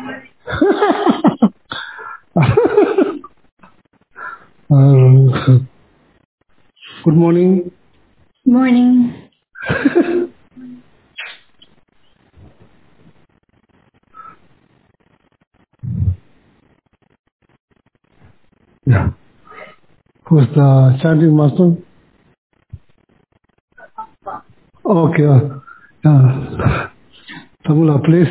Good morning. Morning. Yeah. Who's the chanting master? Okay. Tamula, please.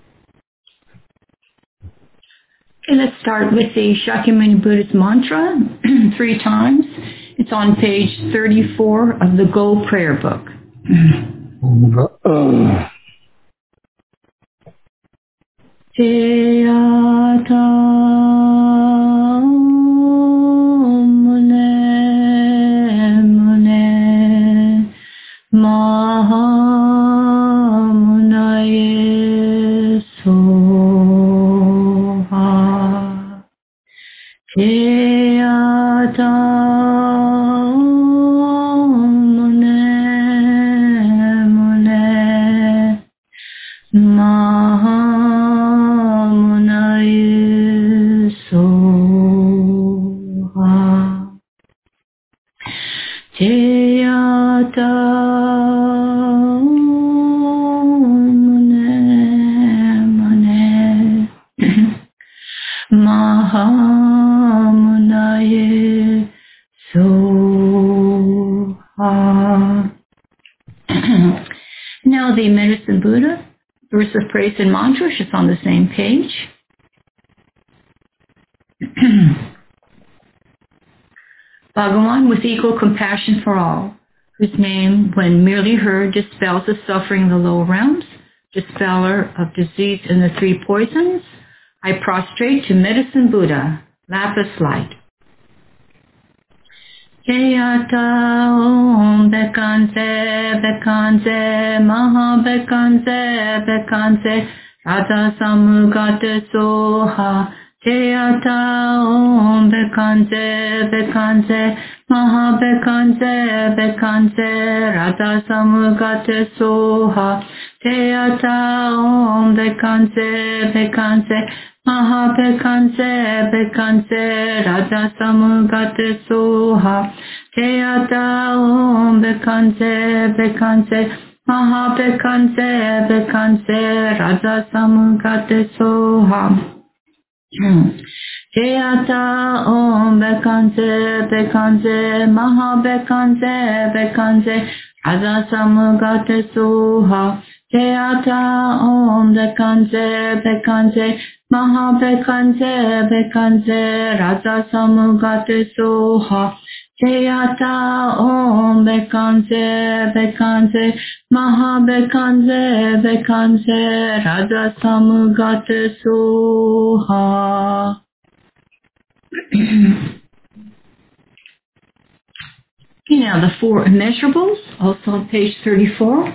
Okay, let's start with the Shakyamuni Buddhist mantra 3 times. It's on page 34 of the Go Prayer Book. Jayata Mune Mune Mahamunaye Soha Jayata Mune Mune Mahamunaye Soha Jayata Mune Mune Mahamunaye Soha. Now the Medicine Buddha, verse of praise and mantra, is just on the same page. Bhagawan with equal compassion for all, whose name, when merely heard, dispels the suffering in the lower realms, dispeller of disease in the 3 poisons, I prostrate to Medicine Buddha, lapis light. Jayata Om Bekanse Bekanse Maha Bekanse Bekanse Radha Samugata Soha Jayata Om Bekanse Bekanse Maha Bekanse Bekanse Radha Samugata Soha Jayata Om Bekanse Bekanse Maha Bekanse Bekanse Radha Samugata Soha Jayata Om Bekanse Bekanse Maha Bekanse Bekanse Radha Samugata Soha Jayata Om Bekanse Bekanse Maha Bekanse Bekanse Radha Samugata Soha Jayata Om Bekanse Bekanse Maha Bekanse Bekanse Radha Samugata Soha Jayata Om Bekanse Bekanse Maha Bekanse Bekanse Radha Samugata Soha. Okay, now the 4 immeasurables, also on page 34.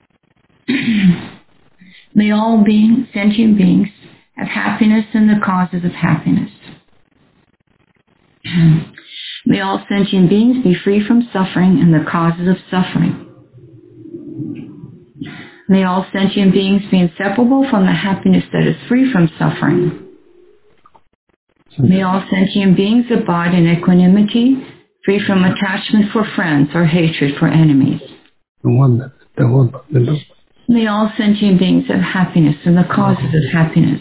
May all sentient beings have happiness and the causes of happiness. May all sentient beings be free from suffering and the causes of suffering. May all sentient beings be inseparable from the happiness that is free from suffering. May all sentient beings abide in equanimity, free from attachment for friends or hatred for enemies. May all sentient beings have happiness and the causes of happiness.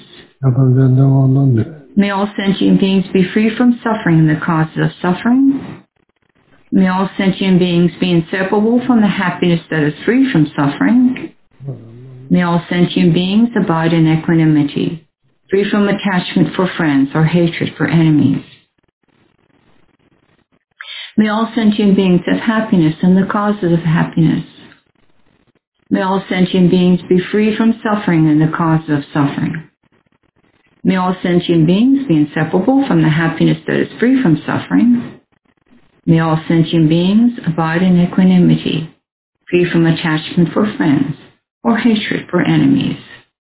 May all sentient beings be free from suffering and the causes of suffering. May all sentient beings be inseparable from the happiness that is free from suffering. May all sentient beings abide in equanimity, free from attachment for friends or hatred for enemies. May all sentient beings have happiness and the causes of happiness. May all sentient beings be free from suffering and the causes of suffering. May all sentient beings be inseparable from the happiness that is free from suffering. May all sentient beings abide in equanimity, free from attachment for friends or hatred for enemies.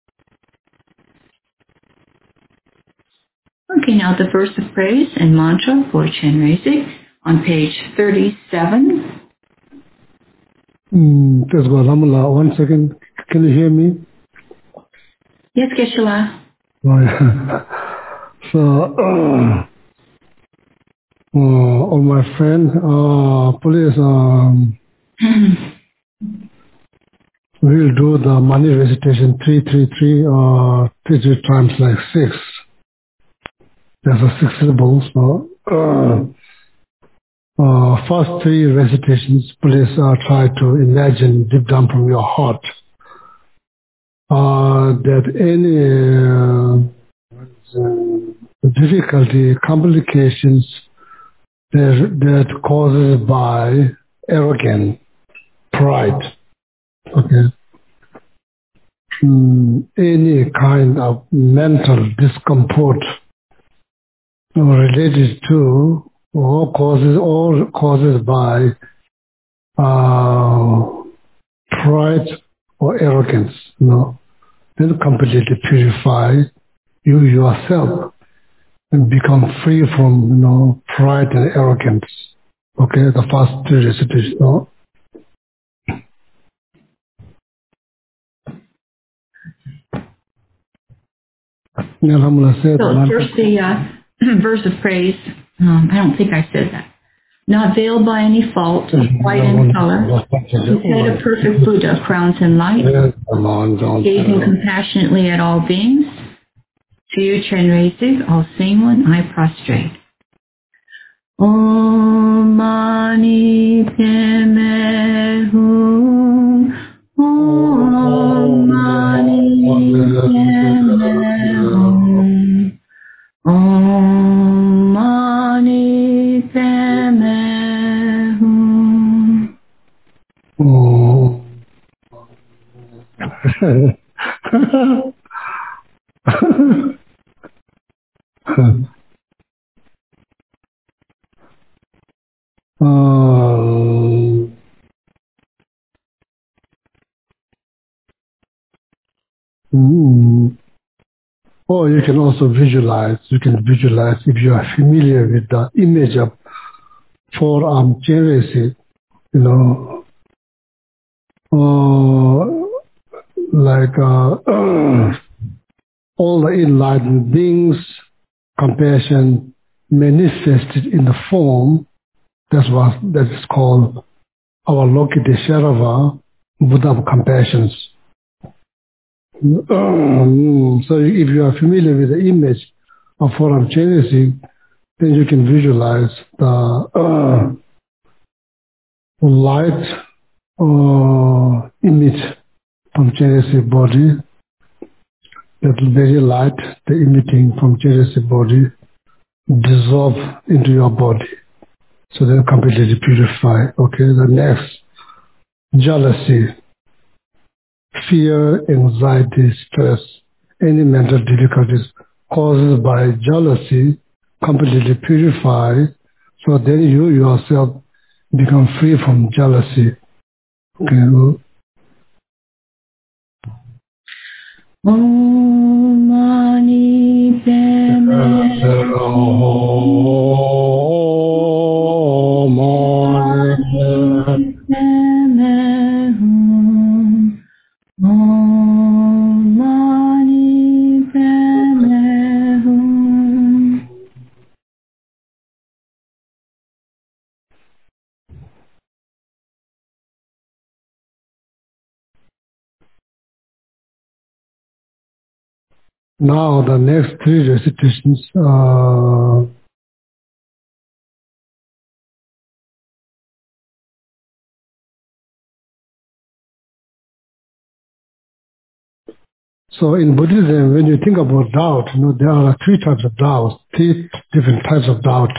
Okay, now the verse of praise and mantra for Chenrezig on page 37. Just go, Ramala, 1 second. Can you hear me? Yes, Geshe-la. So, all my friend, please, we'll do the money recitation 333 3 times like 6. There's a 6 syllables. So, first 3 recitations, please try to imagine deep down from your heart that any difficulty, complications that causes by arrogance, pride, okay, any kind of mental discomfort related to or causes by pride or arrogance, then completely purify you yourself and become free from pride and arrogance. Okay, the first 3 recitations. So first the verse of praise. I don't think I said that. Not veiled by any fault, white in color. His head a perfect Buddha, crowns in light. Gazing compassionately at all beings. To you, Chenrezig, all seeing one, I prostrate. Om Mani Padme Hum. Om Mani Padme Hum. Om Mani Padme Hum. Or you can also visualize. You can visualize if you are familiar with the image of forearm Chenrezig, like all the enlightened beings, compassion manifested in the form. That is called our Lokiteshvara, Buddha of compassions. So if you are familiar with the image of forearm Chenrezig, then you can visualize the light image from Chenrezig body, that very light, the emitting from Chenrezig body, dissolve into your body. So then completely purify. Okay, the next, jealousy, fear, anxiety, stress, any mental difficulties caused by jealousy, completely purify. So then you yourself become free from jealousy. Okay. Om Mani Padme Hum. Om Mani Padme Hum. Now the next 3 recitations so in Buddhism, when you think about doubt, there are 3 types of doubt, 3 different types of doubt.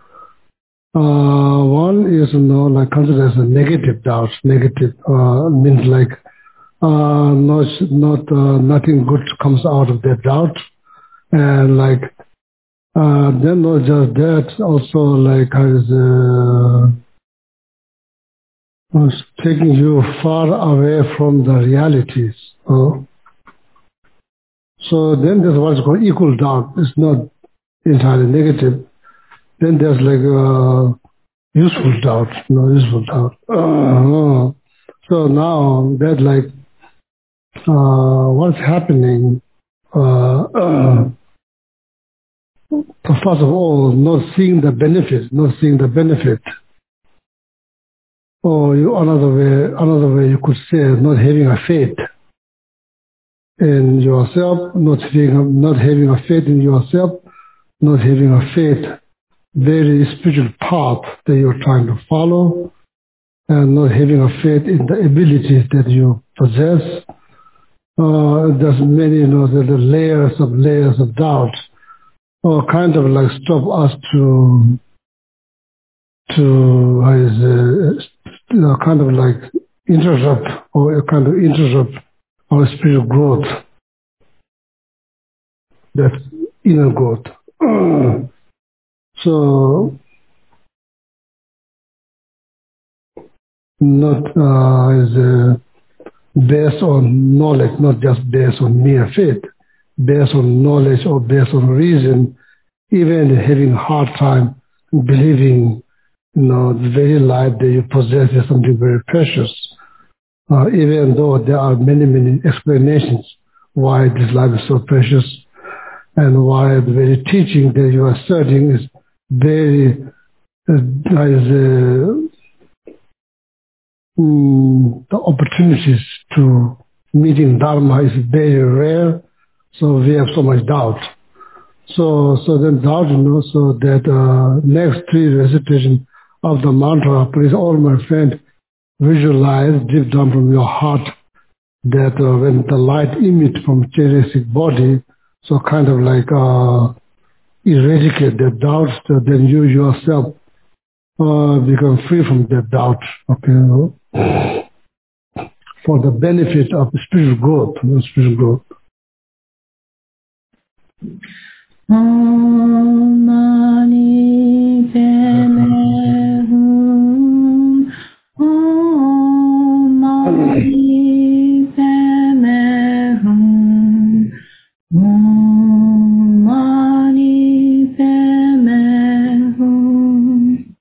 One is, like considered as a negative doubt. Negative means like nothing good comes out of that doubt, and like then not just that, also like is taking you far away from the realities. So then there's what's called equal doubt. It's not entirely negative. Then there's like useful doubt, useful doubt. So now that like what's happening first of all, not seeing the benefit, or another way you could say not having a faith in yourself, not having a faith in yourself, not having a faith, very spiritual path that you're trying to follow, and not having a faith in the abilities that you possess. There's many, the layers of doubt, or kind of like stop us to kind of like interrupt our spiritual growth, that inner growth. So not based on knowledge, not just based on mere faith, based on knowledge or based on reason, even having a hard time believing, the very life that you possess is something very precious. Even though there are many, many explanations why this life is so precious and why the very teaching that you are studying is very, the opportunities to meeting Dharma is very rare, so we have so much doubt. So then doubt, so that next three recitation of the mantra, please all my friend, visualize deep down from your heart that when the light emits from Chaitanya body, so kind of like eradicate the doubts, so then you yourself become free from that doubt, okay, for the benefit of spiritual growth. Om Mani Padme Hum. Om Mani Padme Hum. Om Mani Padme Hum.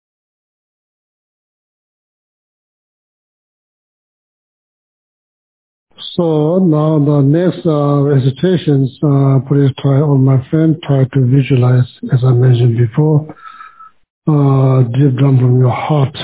So now the next recitations, please try, all my friends, try to visualize, as I mentioned before, deep down from your heart,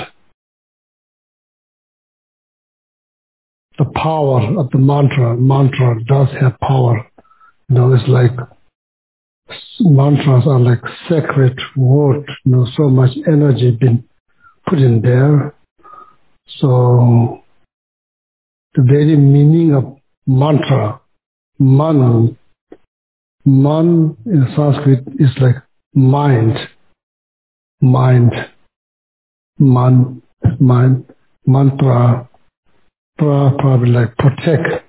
the power of the mantra. Mantra does have power. It's like mantras are like sacred words. So much energy been put in there. So the very meaning of mantra, man in Sanskrit is like mind, mantra, probably like protect,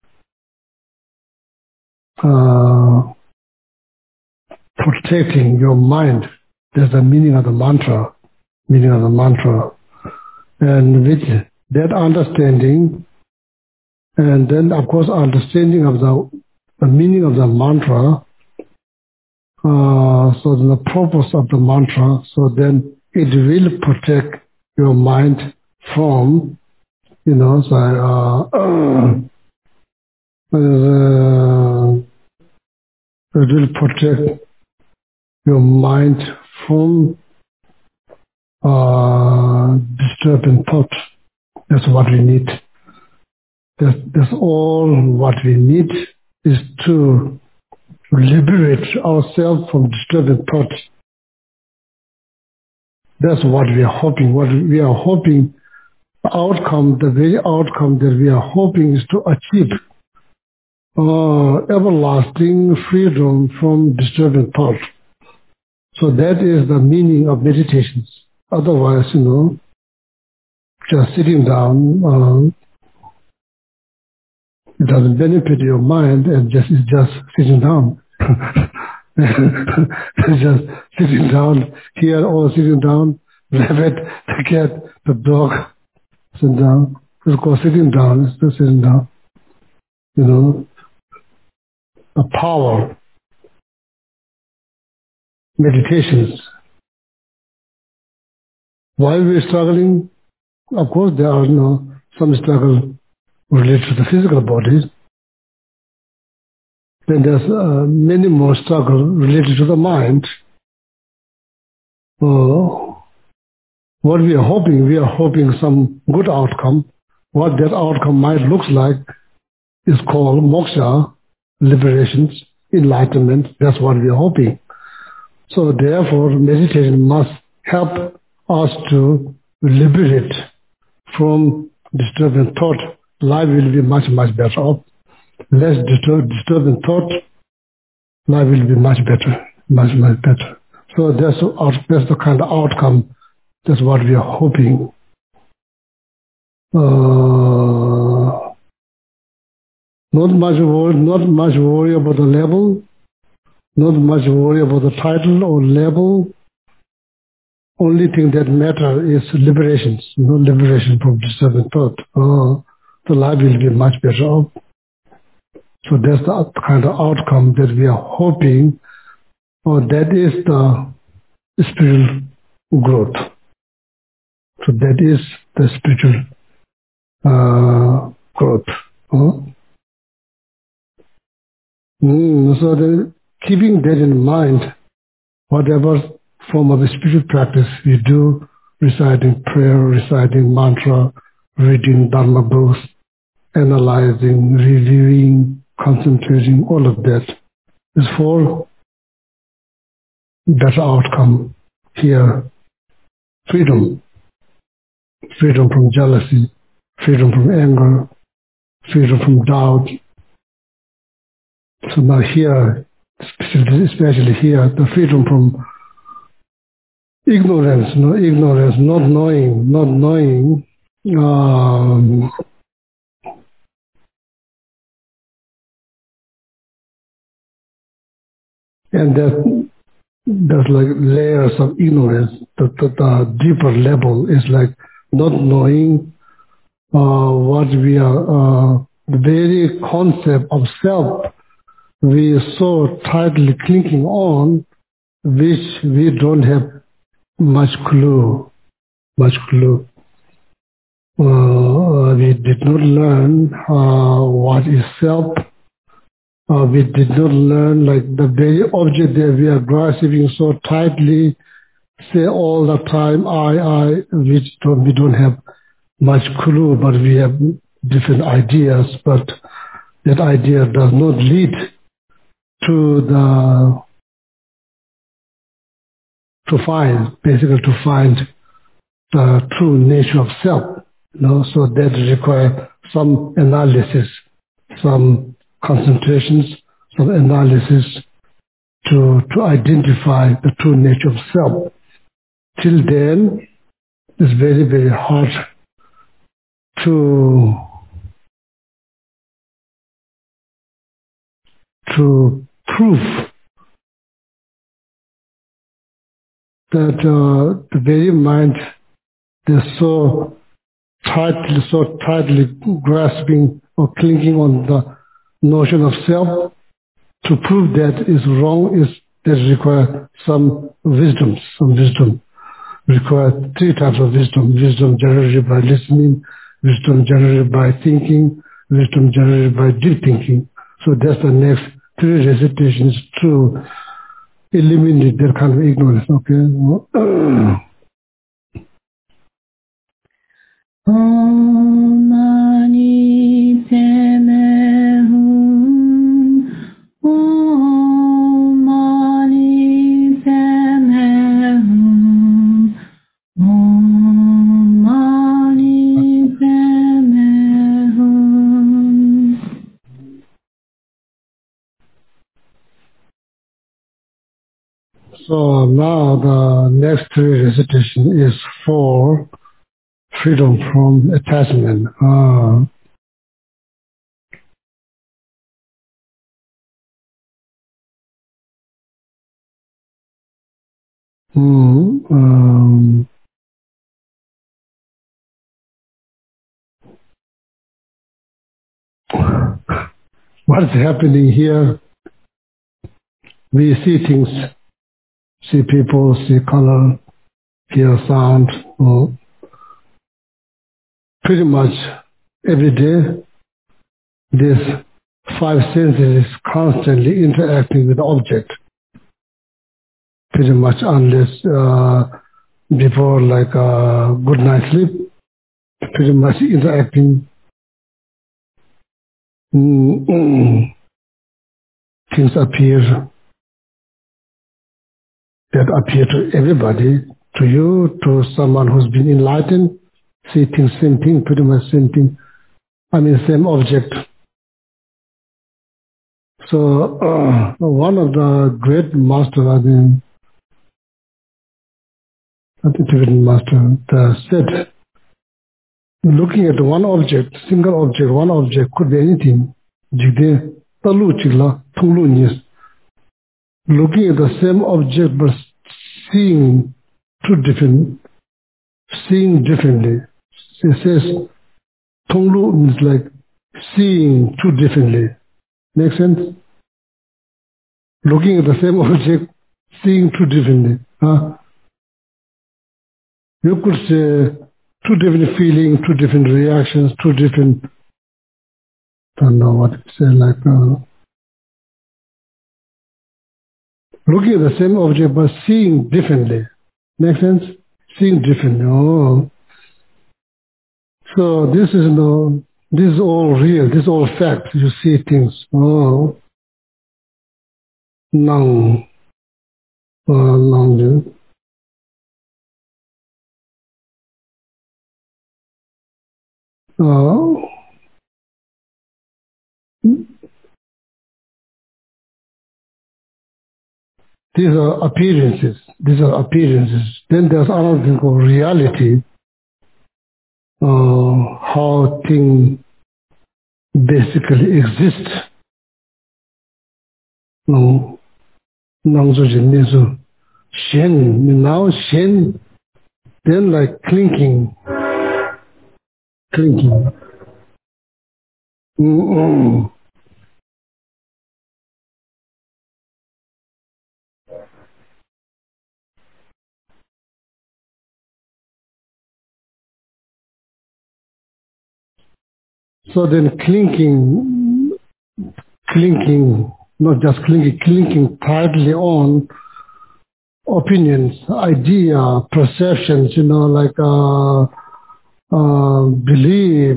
protecting your mind. That's the meaning of the mantra, and with that understanding, and then of course understanding of the meaning of the mantra, so the purpose of the mantra, so then it will protect your mind from, it will protect your mind from disturbing thoughts. That's what we need. That's all what we need, is to liberate ourselves from disturbing thoughts. That's what we are hoping. What we are hoping, the very outcome that we are hoping is to achieve everlasting freedom from disturbing thoughts. So that is the meaning of meditations. Otherwise, just sitting down, it doesn't benefit your mind, and it's just sitting down. It's just sitting down here or sitting down, rabbit, the cat, the dog, sitting down. Of course, sitting down is just sitting down. The power, meditations. Why we're struggling? Of course, there are some struggle related to the physical bodies. then there's many more struggles related to the mind. What we are hoping some good outcome. What that outcome might look like is called moksha, liberations, enlightenment. That's what we are hoping. So therefore, meditation must help us to liberate from disturbing thought. Life will be much, much better off. Less disturbing thought, life will be much better, much, much better. So that's the kind of outcome. That's what we are hoping. Not much worry about the level, not much worry about the title or label. Only thing that matters is liberations, liberation from disturbing thought. The life will be much better off. So that's the kind of outcome that we are hoping, or that is the spiritual growth. So that is the spiritual growth. So keeping that in mind, whatever form of spiritual practice we do, reciting prayer, reciting mantra, reading Dharma books, analyzing, reviewing, concentrating, all of that is for better outcome here. Freedom from jealousy, freedom from anger, freedom from doubt. So now here, especially here, the freedom from ignorance, not knowing, and there's like layers of ignorance. The deeper level is like not knowing what we are, the very concept of self we are so tightly clinging on, which we don't have much clue. We did not learn what is self. We did not learn like the very object that we are grasping so tightly, say all the time, I, which we don't have much clue, but we have different ideas, but that idea does not lead to find the true nature of self. So that requires some analysis, some concentrations, some analysis to identify the true nature of self. Till then, it's very, very hard to prove that the very mind is so tightly grasping or clinging on the notion of self. To prove that is wrong that require some wisdom. Require three types of wisdom. Wisdom generated by listening, wisdom generated by thinking, wisdom generated by deep thinking. So that's the next three recitations to eliminate that kind of ignorance. Okay. Om Mani Padme Hum. Om Mani Padme Hum. Om Mani Padme Hum. So now the next three recitation is for freedom from attachment. What is happening here? We see things, see people, see color, hear sound. Pretty much every day, this five senses is constantly interacting with the object, pretty much, unless before like a good night sleep, pretty much interacting. Things appear that appear to everybody, to you, to someone who's been enlightened, see things, same thing, pretty much same thing. I mean, same object. So one of the great masters, I think Tibetan master, said, looking at one object, single object, one object could be anything. Jigde talu chigla, thunglu nyes. Looking at the same object but seeing seeing differently. It says thunglu means like seeing two differently. Make sense? Looking at the same object, seeing two differently. You could say two different feelings, two different reactions, two different, don't know what to say, like, looking at the same object but seeing differently. Make sense? Seeing differently. Oh. So this is all real, this is all fact. You see things. Oh. Nang. Nang. These are appearances. These are appearances. Then there's another thing called reality. How things basically exist. Now shen, then like clinking. So then clinking, not just clinking tightly on opinions, idea, perceptions, like belief,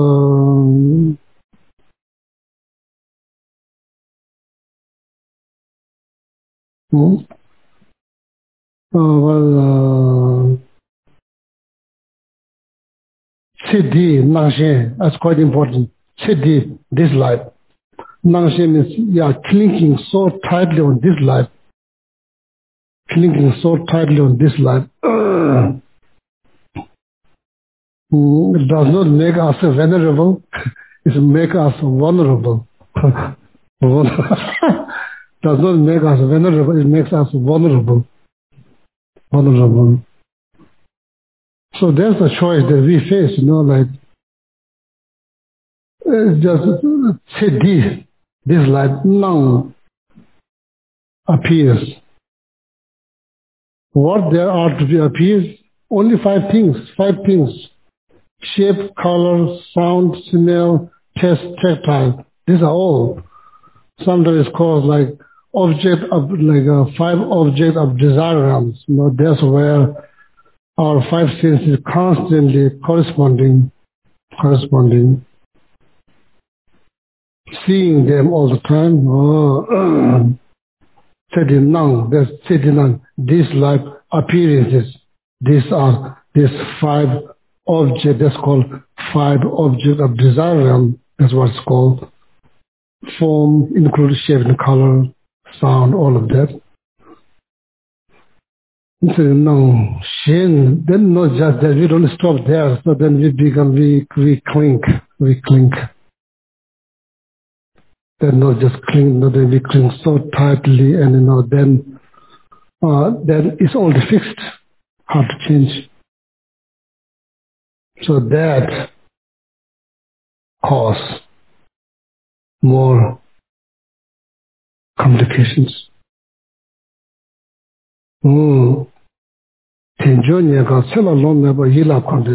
Siddhi, Nangshen, that's quite important. Siddhi, this life. Nangshen means, clinking so tightly on this life. Clinging so tightly on this life. It does not make us venerable, it makes us vulnerable. Does not make us venerable, it makes us vulnerable. So there's a choice that we face, like, just Siddhi, this life now appears. What there are to be appears? Only five things. Shape, color, sound, smell, taste, tactile. These are all. Sometimes it's called like five objects of desire realms. That's where our five senses constantly corresponding, seeing them all the time. Sedinang, that's Sedinang. These life appearances. These five objects. That's called five objects of desire realm. That's what it's called. Form, including shape and color, sound, all of that. Sedinang, Shen. Then not just that. We don't stop there. So then we clink. Then not just cling, then we cling so tightly, and then it's all fixed, hard to change. So that cause more complications. So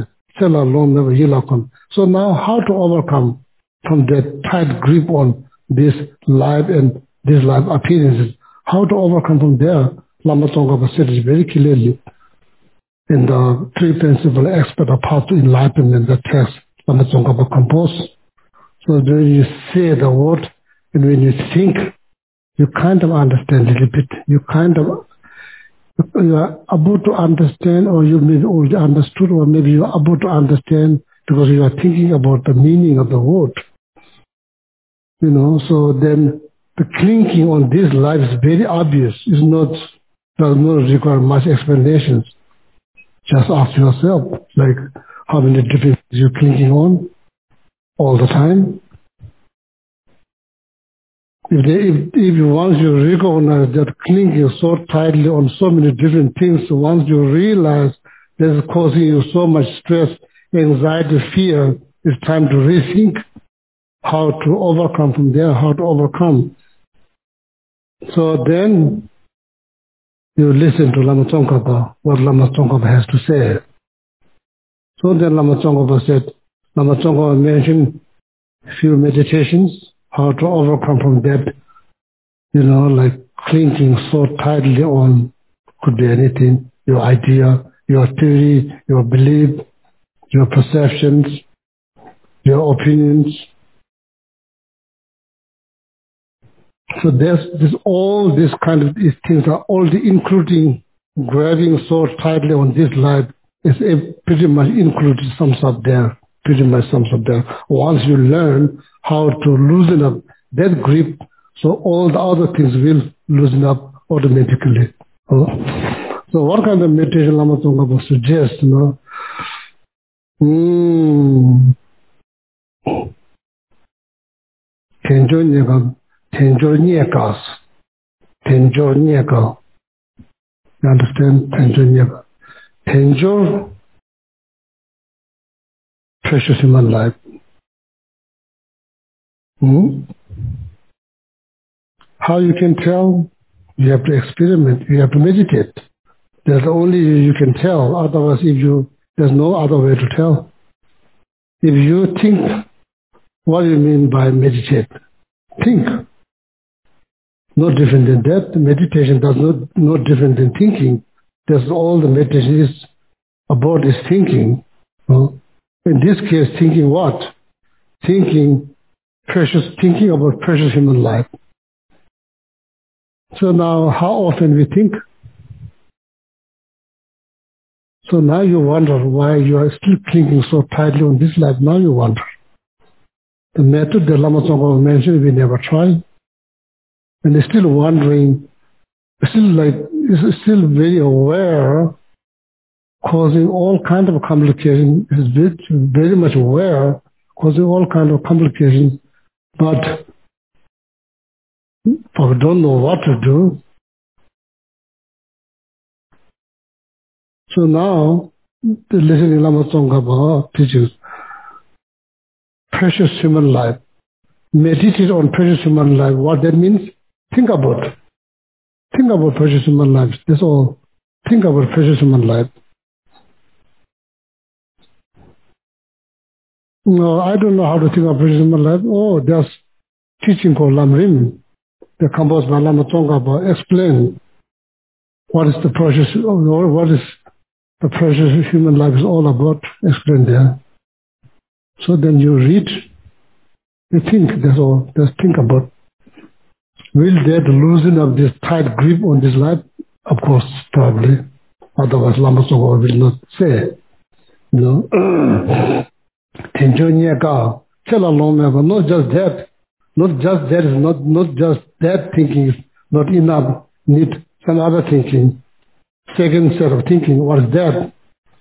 now how to overcome from that tight grip on this life and this life appearances. How to overcome from there? Lama Tsongkhapa said it very clearly in the three principal aspects of how to enlighten in the text Lama Tsongkhapa composed. So when you say the word and when you think, you kind of understand a little bit. You are about to understand, or you maybe already understood, or maybe you are about to understand because you are thinking about the meaning of the word. So then the clinging on this life is very obvious. Does not require much explanations. Just ask yourself, like how many different things you're clinging on all the time. If once you recognize that clinging so tightly on so many different things, once you realize that it's causing you so much stress, anxiety, fear, it's time to rethink how to overcome from there, how to overcome. So then you listen to Lama Tsongkhapa, what Lama Tsongkhapa has to say. So then Lama Tsongkhapa mentioned a few meditations, how to overcome from that, like clinging so tightly on, could be anything, your idea, your theory, your belief, your perceptions, your opinions. So all these kind of these things are all the including grabbing so tightly on this life is pretty much included sums up there, pretty much sums up there. Once you learn how to loosen up that grip, so all the other things will loosen up automatically. So what kind of meditation Lama Tsongkhapa suggests, Tenjo Nyekas. You understand? Tenjo Nyeka. Tenjo, precious human life. How you can tell? You have to experiment. You have to meditate. There's only you can tell. Otherwise, there's no other way to tell. If you think, what do you mean by meditate? Think. No different than that. Meditation does no different than thinking. That's all the meditation is about is thinking. In this case, thinking what? Thinking about precious human life. So now, how often we think? So now you wonder why you are still clinging so tightly on this life. Now you wonder. The method that Lama Tsongkhapa mentioned, we never tried. And they're still wondering, still very aware, causing all kinds of complications, is very much aware, causing all kinds of complications, but we don't know what to do. So now, listening to Lama Tsongkhapa teaches precious human life. Meditate on precious human life. What that means? Think about it. Think about precious human life. That's all. Think about precious human life. No, I don't know how to think of precious human life. Oh, there's teaching called Lamrim. The composed by Lama Tsongkhapa explain what is the precious human life is all about. Explain there. So then you read, you think. That's all. Just think about. Will that loosen up this tight grip on this life? Of course, probably. Otherwise, Lama Tsongkhapa will not say. Tenjo Nyeka, tell along, not just that. Not just that is not just that thinking is not enough. Need some other thinking. Second set of thinking. What is that?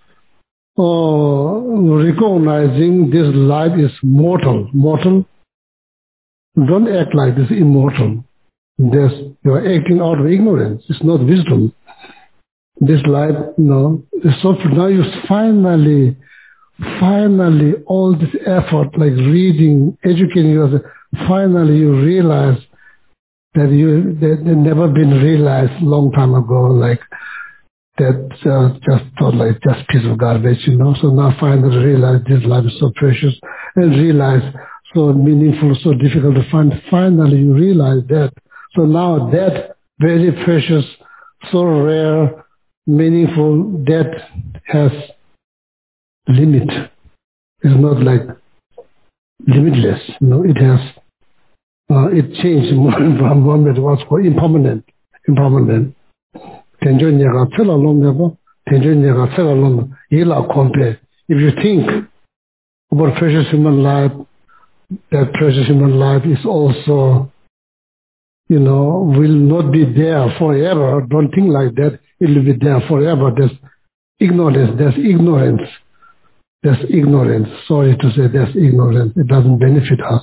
Recognizing this life is mortal. Mortal. Don't act like this immortal. You are acting out of ignorance. It's not wisdom. This life, so now you finally, all this effort, like reading, educating yourself, finally you realize that they never been realized long time ago, like that just thought like just piece of garbage, So now finally realize this life is so precious and realize so meaningful, so difficult to find. Finally, you realize that. So now that very precious, so rare, meaningful, that has limit. It's not like limitless. It has, it changed from moment. It was called impermanent. Impermanent. Tenjonyega fell along never. Tenjonyega fell along. Yela compare. If you think about precious human life, that precious human life is also, will not be there forever. Don't think like that. It will be there forever. There's ignorance. There's ignorance. There's ignorance. Sorry to say there's ignorance. It doesn't benefit us,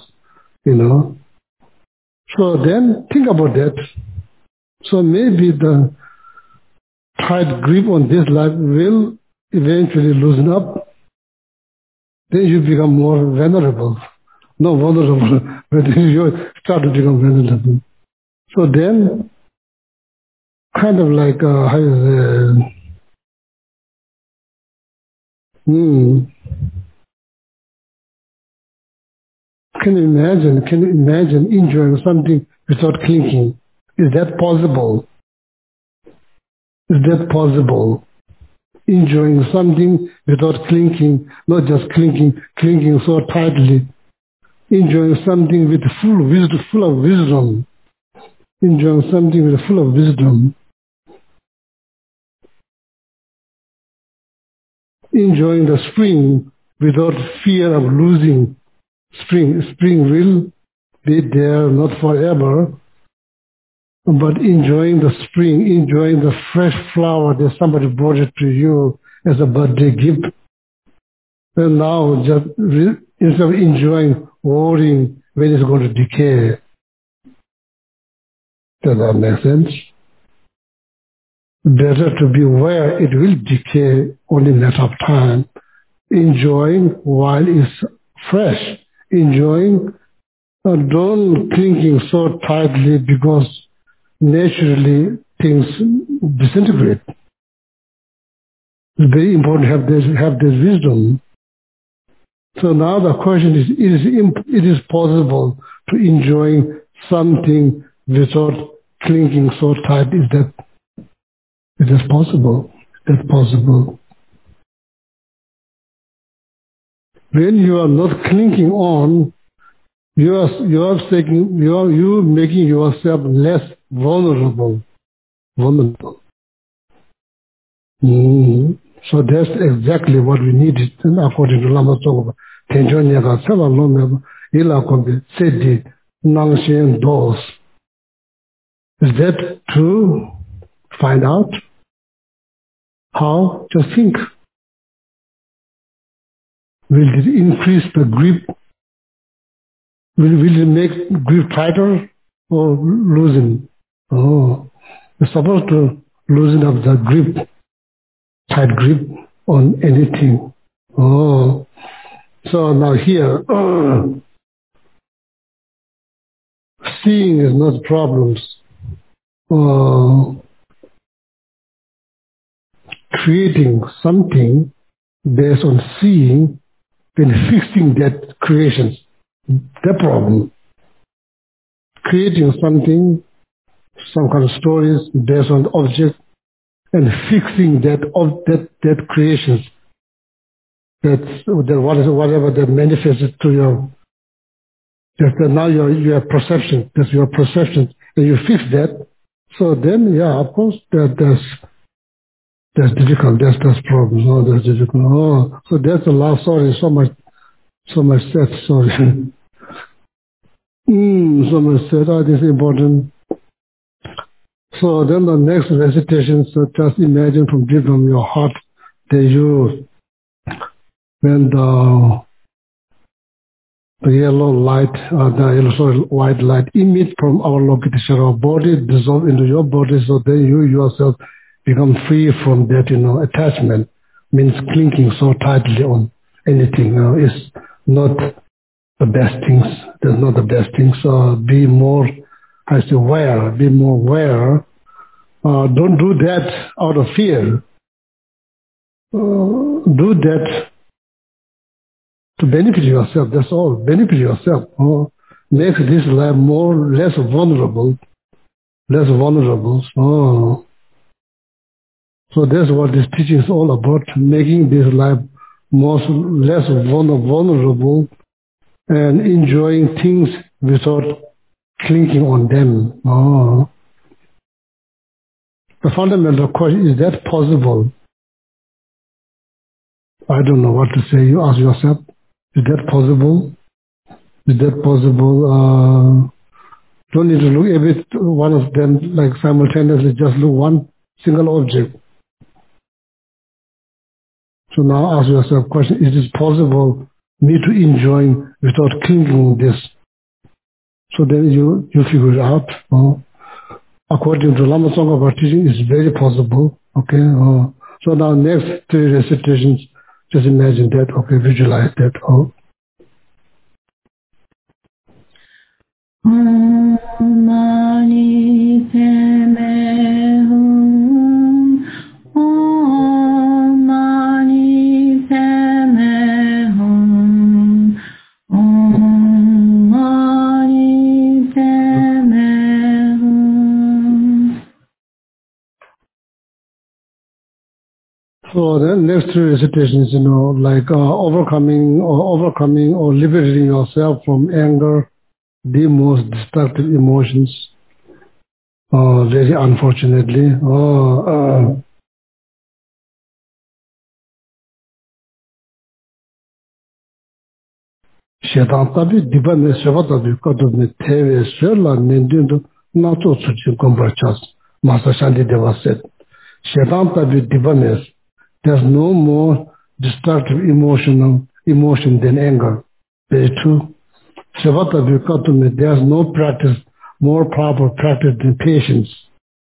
So then think about that. So maybe the tight grip on this life will eventually loosen up. Then you become more vulnerable. No, vulnerable, but you start to become vulnerable. So then, kind of like, how is Can you imagine enjoying something without clinging? Is that possible? Is that possible? Enjoying something without clinging, not just clinging so tightly. Enjoying something with full of wisdom. Enjoying something with full of wisdom. Enjoying the spring without fear of losing spring. Spring will be there, not forever, but enjoying the spring, enjoying the fresh flower that somebody brought it to you as a birthday gift. And now, just instead of enjoying, worrying when it's going to decay. Does that make sense? Better to be aware it will decay only in a matter of time. Enjoying while it's fresh. Enjoying, don't clinging so tightly because naturally things disintegrate. It's very important to have this wisdom. So now the question is, it is possible to enjoy something without clinging so tight? Is that possible? Is that possible? When you are not clinging on, you are making yourself less vulnerable. So that's exactly what we needed, according to Lama Tsongpa. Tenjonyega Tsela Lomeba Ila Kombe Sedi Nangshen Dos. Is that true? Find out. How? Just think. Will it increase the grip? Will it make grip tighter or loosen? Oh, it's supposed to loosen up the grip, tight grip on anything. Oh, so now here, seeing is not problems. Creating something based on seeing, then fixing that creation, the problem. Creating something, some kind of stories based on objects, and fixing that creations, whatever that manifests to your, now your perception, that's your perception, and you fix that. So then, yeah, of course, that's difficult. That's problems. Oh, that's difficult. Oh, so that's the last. Sorry, so much said. Sorry. So much said. Oh, this is important. So then the next recitation. So just imagine from deep from your heart that you, when the yellow light, white light emit from our location, our body dissolve into your body, so then you yourself become free from that, attachment. Means clinging so tightly on anything. Is not the best things. That's not the best things. So be more, aware. Be more aware. Don't do that out of fear. Do that To benefit yourself, that's all. Benefit yourself. Make this life less vulnerable. Less vulnerable. So that's what this teaching is all about, making this life less vulnerable and enjoying things without clinging on them. The fundamental question, is that possible? I don't know what to say. You ask yourself, is that possible? Is that possible? Don't need to look every one of them like simultaneously, just look one single object. So now ask yourself question, is it possible me to enjoy without clinging on this? So then you figure it out. According to Lama Tsongkhapa teaching, it's very possible. Okay. So now next 3 recitations, just imagine that. Okay, visualize that. Mani Padme Hum, Om Mani Padme Hum, Om Mani Padme Hum. So the next 3 recitations, like overcoming or liberating yourself from anger, the most destructive emotions, very unfortunately. Shaitan tabi diba me shava tabi kato me tewe shela nindindo nato tsuchi gombar chas. Master Shanti Deva said, Shaitan tabi diba me, there's no more destructive emotion than anger. Very true. Shava tabi kato me, there's no practice, more proper practice than patience.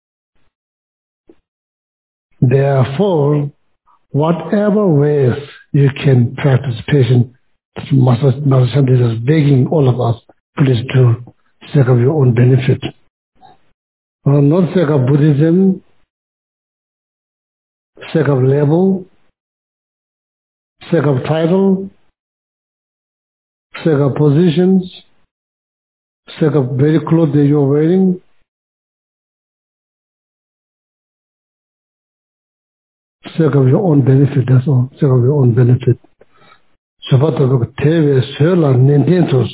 Therefore, whatever ways you can practice patience, Master Shanti is begging all of us, please do, sake of your own benefit. Not sake of Buddhism, sake of label, sake of title, sake of positions, sake of very clothes that you're wearing, sake of your own benefit, that's all, sake of your own benefit. Shabbat Teve Sela Nintentos.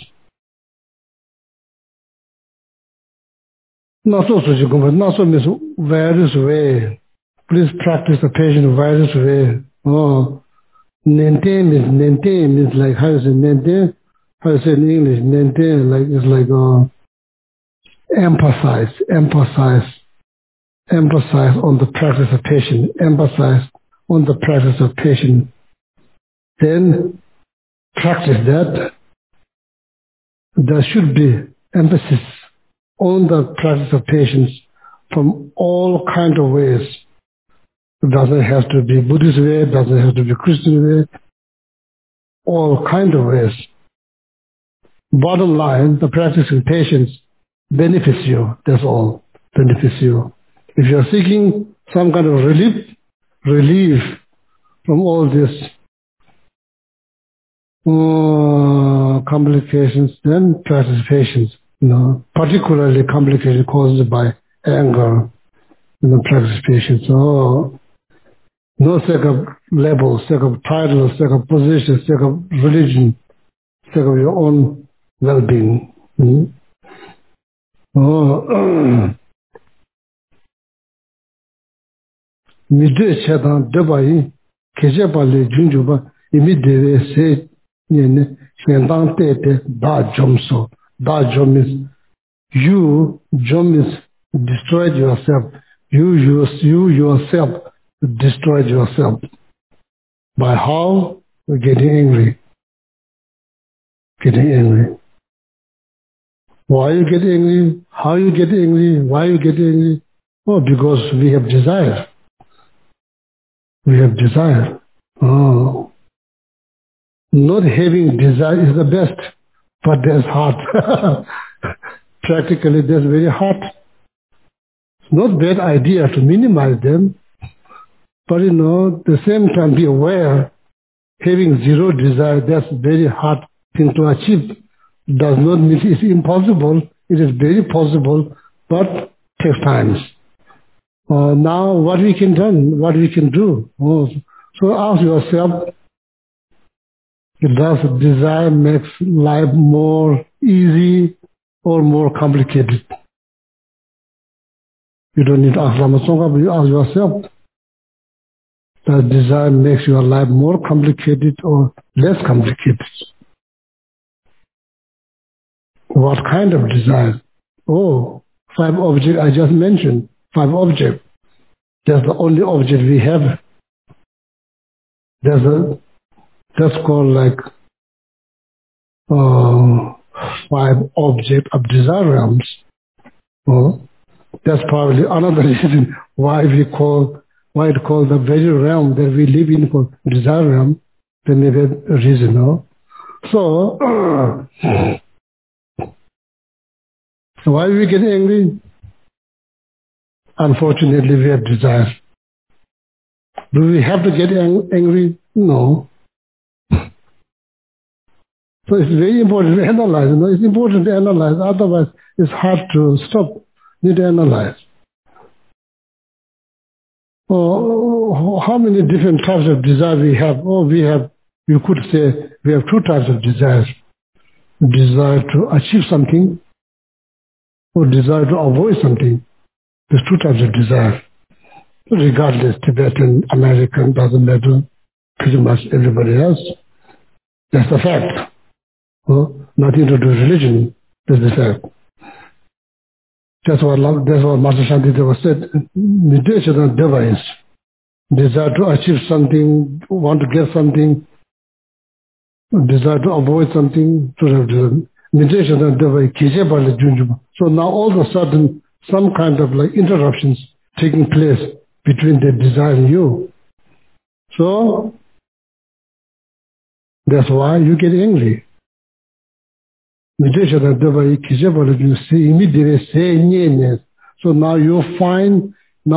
Not so not so means various way. Please practice the patient various way. Nente means like, how you say nente? How you say in English? Nente, like, it's like, emphasize on the practice of patient, emphasize on the practice of patient. Then practice that. There should be emphasis on the practice of patience from all kinds of ways. It doesn't have to be Buddhist way, it doesn't have to be Christian way, all kinds of ways. Bottom line, the practice of patience benefits you, that's all, benefits you. If you're seeking some kind of relief from all this complications, then practice patience, particularly complications caused by anger, practice patience. No sake of label, sake of title, sake of position, sake of religion, sake of your own well-being. Midwe chetan debayi keje pali junjuba imi dewe se nyene shendang tete da jomso. Da jom is you, jom is destroyed yourself. You yourself destroyed yourself. By how? Getting angry. Getting angry. Why you get angry? How you get angry? Why you get angry? Oh, because we have desire. We have desire. Not having desire is the best, but that's hard. Practically, that's very hard. It's not bad idea to minimize them, but the same time be aware having zero desire, that's very hard thing to achieve. Does not mean it's impossible. It is very possible, but takes time. Now, what we can do? So ask yourself, does desire makes life more easy or more complicated? You don't need to ask Lama Tsongkhapa, but you ask yourself, does desire makes your life more complicated or less complicated? What kind of desire? 5 objects I just mentioned. 5 objects. That's the only object we have. That's called like 5 objects of desire realms. That's probably another reason why it called the very realm that we live in called desire realm. There may be a reason, no? So why we get angry? Unfortunately, we have desire. Do we have to get angry? No. So it's very important to analyze. It's important to analyze. Otherwise, it's hard to stop. Need to analyze. How many different types of desire we have? You could say we have 2 types of desires. Desire to achieve something or desire to avoid something. There's 2 types of desire. Regardless, Tibetan, American, doesn't matter, pretty much everybody else. That's the fact. Nothing to do with religion. That's the fact. That's what Master Shantideva said. Nideshana Deva is desire to achieve something, want to get something, desire to avoid something. Nideshana Deva. So now all of a sudden, some kind of like interruptions taking place between the desire and you. So that's why you get angry. You see immediately say. So now you find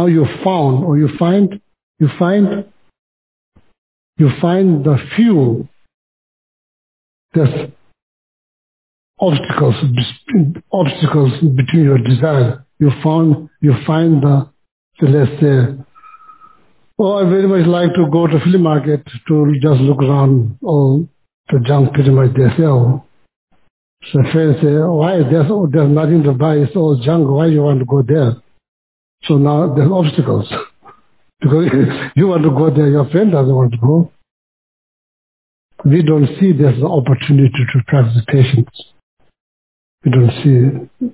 the fuel. There's obstacles between your desire. You find the, so let's say, I very much like to go to flea market to just look around all the junk pretty much they sell. So friends say, why there's nothing to buy, it's all junk, why you want to go there? So now there's obstacles. Because you want to go there, your friend doesn't want to go. We don't see there's an opportunity to practice patience. We don't see it.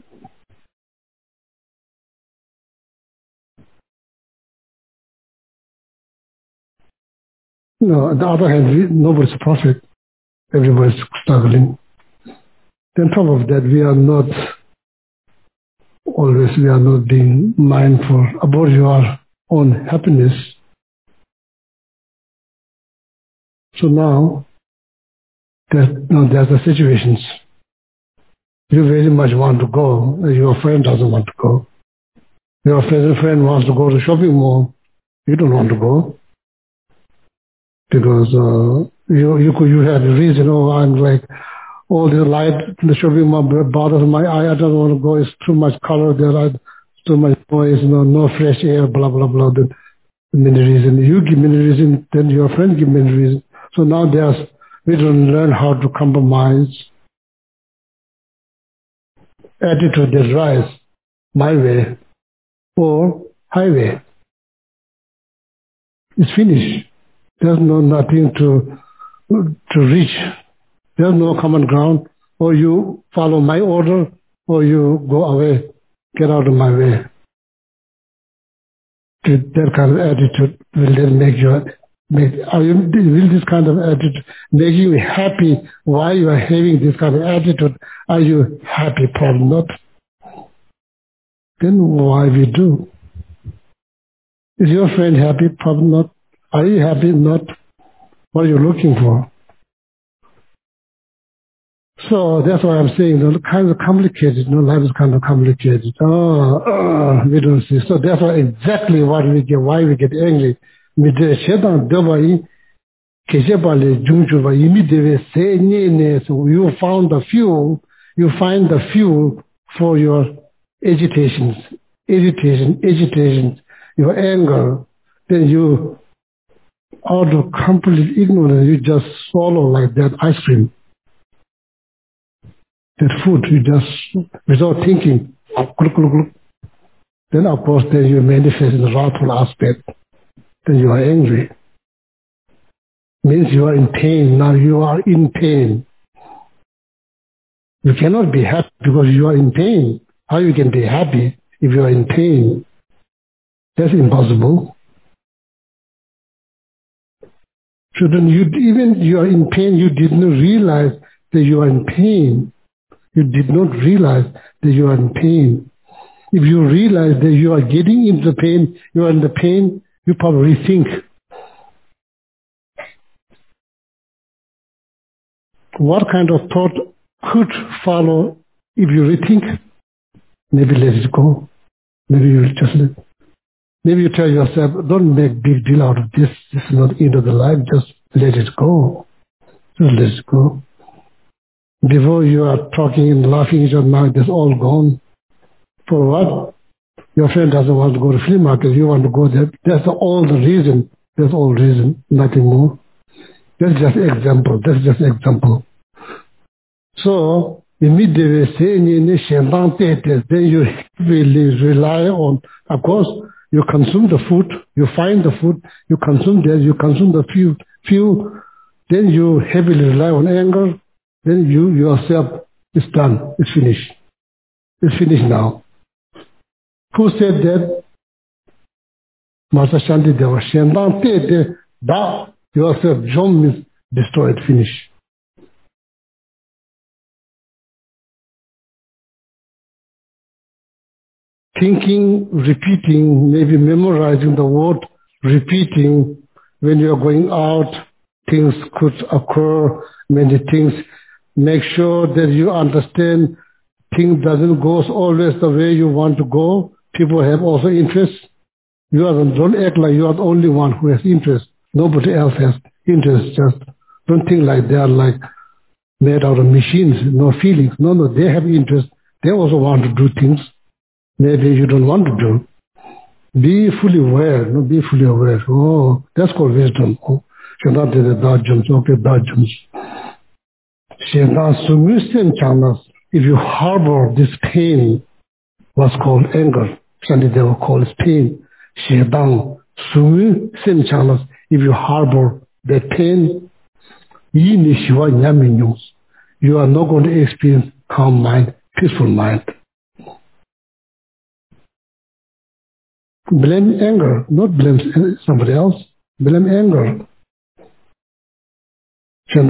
On the other hand, nobody's perfect. Everybody's struggling. Then on top of that, we are not being mindful about your own happiness. So now, there's the situations. You very much want to go, your friend doesn't want to go. Your friend wants to go to shopping mall, you don't want to go. Because you have a reason, I'm like, all the light in the shopping mall bothers my eye, I don't want to go, it's too much color there, too much noise, no fresh air, blah, blah, blah. The many reasons. You give many reasons, then your friend give many reasons. So now we don't learn how to compromise. Attitude that rise, my way or highway. It's finished. There's nothing to reach. There's no common ground. Or you follow my order, or you go away. Get out of my way. That kind of attitude will then will this kind of attitude make you happy? Why you are having this kind of attitude? Are you happy? Probably not. Then why we do? Is your friend happy? Probably not. Are you happy? Not. What are you looking for? So that's why I'm saying, kind of complicated. Life is kind of complicated. We don't see. So that's why exactly why we get angry. Keshepale Jungjuva immediately say, so you found the fuel, you find the fuel for your agitations, your anger, then you, out of complete ignorance, you just swallow like that ice cream. That food, you just, without thinking, then of course then you manifest in the wrathful aspect. Then you are angry. Means you are in pain. Now you are in pain. You cannot be happy because you are in pain. How you can be happy if you are in pain? That's impossible. Shouldn't you, even you are in pain, you did not realize that you are in pain. You did not realize that you are in pain. If you realize that you are getting into the pain, you are in the pain, you probably think, what kind of thought could follow if you rethink? Maybe let it go. Maybe you just maybe you tell yourself, don't make big deal out of this. This is not end of the life. Just let it go. Just let it go. Before you are talking and laughing each other, now that's all gone. For what? Your friend doesn't want to go to flea market. You want to go there. That's all the reason. That's all reason. Nothing more. That's just example. That's just example. So, immediately saying then you really rely on, of course, you consume the food, you find the food, you consume that, you consume the fuel, then you heavily rely on anger, then you yourself, it's done, it's finished. It's finished now. Who said that? Master Shanti Deva. Da, yourself, John means destroyed, finished. Thinking, repeating, maybe memorizing the word, repeating, when you are going out, things could occur, many things. Make sure that you understand things doesn't go always the way you want to go. People have also interests. Don't act like you are the only one who has interest. Nobody else has interest. Just don't think like they are like made out of machines, no feelings. No, they have interest. They also want to do things maybe you don't want to do. Be fully aware. No, be fully aware. Oh, that's called wisdom. Oh, Shanda did the dodgems. Okay, dodgems. Shanda sumisten chanas. If you harbor this pain, what's called anger, Shanda they will call it pain. Shanda sumisten chanas. If you harbor that pain, you are not going to experience calm mind, peaceful mind. Blame anger, not blame somebody else. Blame anger. There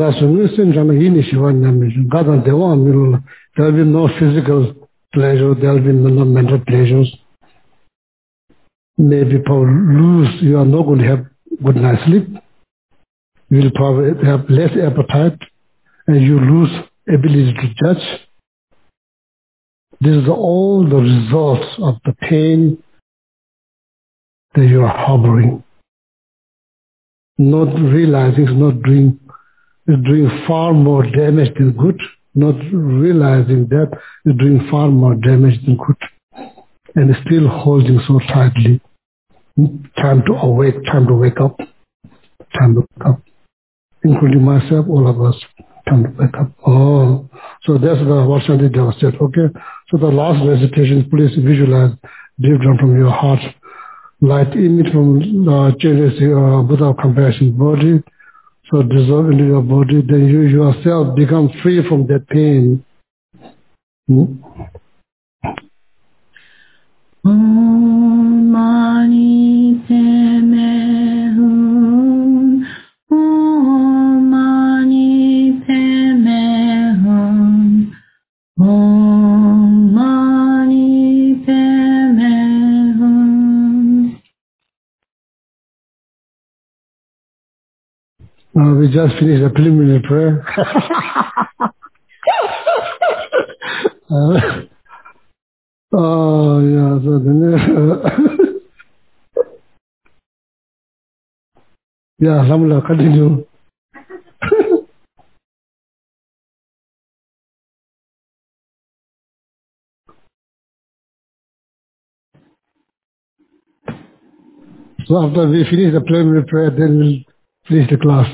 will be no physical pleasure, there will be no mental pleasures. Maybe probably lose, you are not going to have good night's sleep. You will probably have less appetite and you lose ability to judge. This is all the results of the pain that you are harboring. Not realizing it's doing far more damage than good. Not realizing that it's doing far more damage than good. And still holding so tightly. Time to awake, time to wake up. Time to wake up. Including myself, all of us. Time to wake up. Oh, so that's what Shanti Deva said. Okay, so the last recitation, please visualize deep down from your heart. Light image from Buddha of compassion body, so dissolve into your body, then you yourself become free from that pain. Om Mani Padme Hum. Om Mani Padme Hum. Om Mani Padme Hum. We just finished a preliminary prayer. Oh, yeah, so then, yeah, Alhamdulillah, continue. So after we finish the preliminary prayer, then we'll finish the class.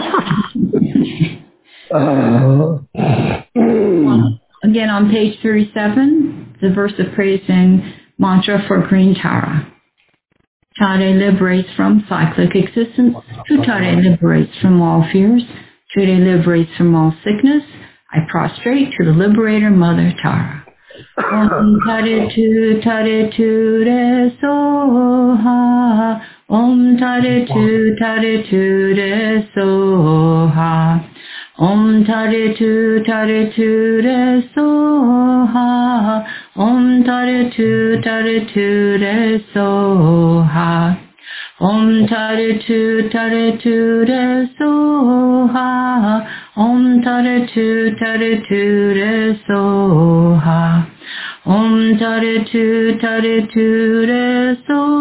Again, on page 37, the verse of praising mantra for Green Tara. Tare liberates from cyclic existence. Tare liberates from all fears. Tare liberates from all sickness. I prostrate to the liberator, Mother Tara. Om Tare Tu Re Soha. Om Tare Tu Re Soha. Om Tare Tu Re Soha. Om Tare Tu Re Soha. Om Tare Tu Re Soha. Om Tare Tu Re Soha. Om Tare Tu Re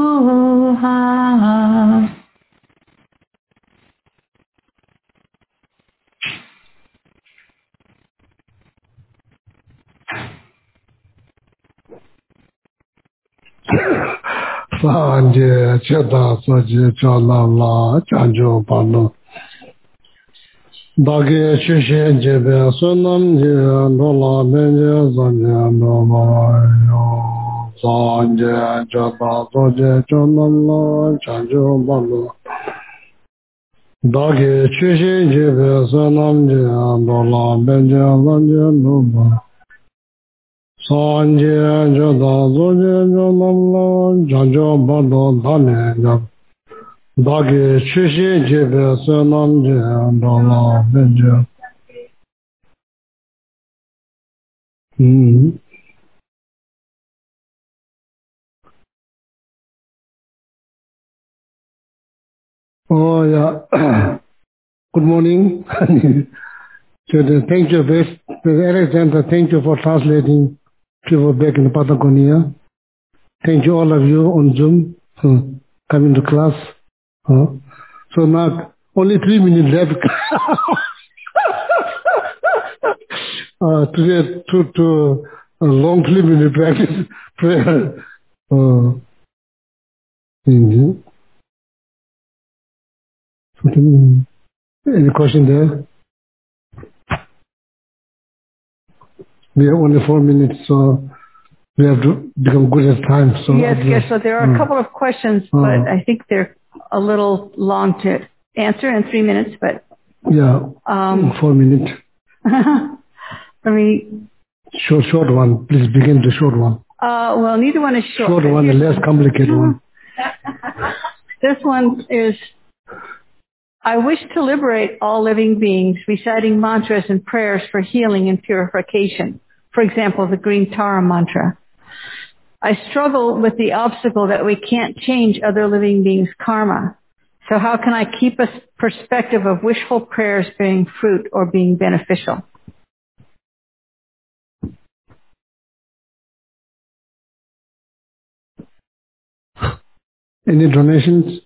Soha. Sanje Cheta Saje Chala La Chanjo Pano Dage Chushen Jebe Sunam Je Nola Menje Sanje Nola Sanje Cheta Saje Chala La Chanjo Pano Dage Chushen Jebe Sunam Je Nola Menje Sanje Nola Sanje Jada Zoje Janamla Janjo Bado Dane Dagi Chushi Jebe Senam Jandala Benja. Oh yeah. Good morning. Thank you, Alexander. Thank you for translating people back in Patagonia. Thank you all of you on Zoom coming to class. So now only 3 minutes left. Today to a long 3-minute practice prayer. Any question there? We have only 4 minutes, so we have to become good at time. So yes. So there are a couple of questions, but I think they're a little long to answer in 3 minutes. But 4 minutes. Let me. Short one. Please begin the short one. Well, neither one is short. Short one, the less complicated one. This one is. I wish to liberate all living beings, reciting mantras and prayers for healing and purification. For example, the Green Tara mantra. I struggle with the obstacle that we can't change other living beings' karma. So how can I keep a perspective of wishful prayers bearing fruit or being beneficial? Any donations?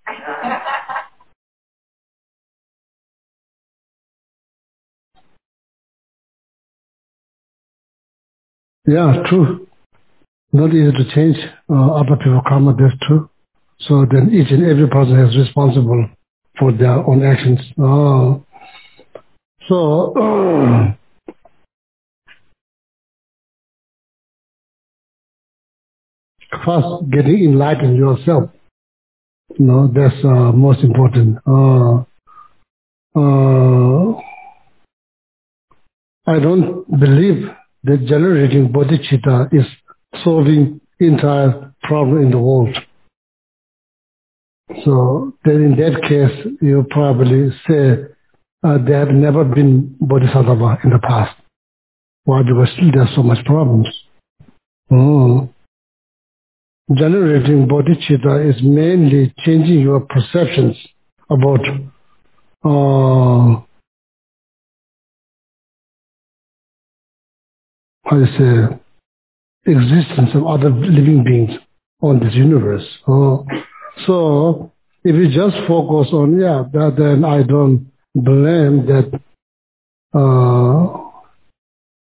Yeah, true. Not easy to change other people's karma, that's true. So then each and every person is responsible for their own actions. First, getting enlightened yourself. That's most important. I don't believe that generating bodhicitta is solving entire problem in the world. So then in that case, you probably say there have never been bodhisattva in the past. Why? Because still there's so much problems. Generating bodhicitta is mainly changing your perceptions about existence of other living beings on this universe. So if you just focus on that, then I don't blame that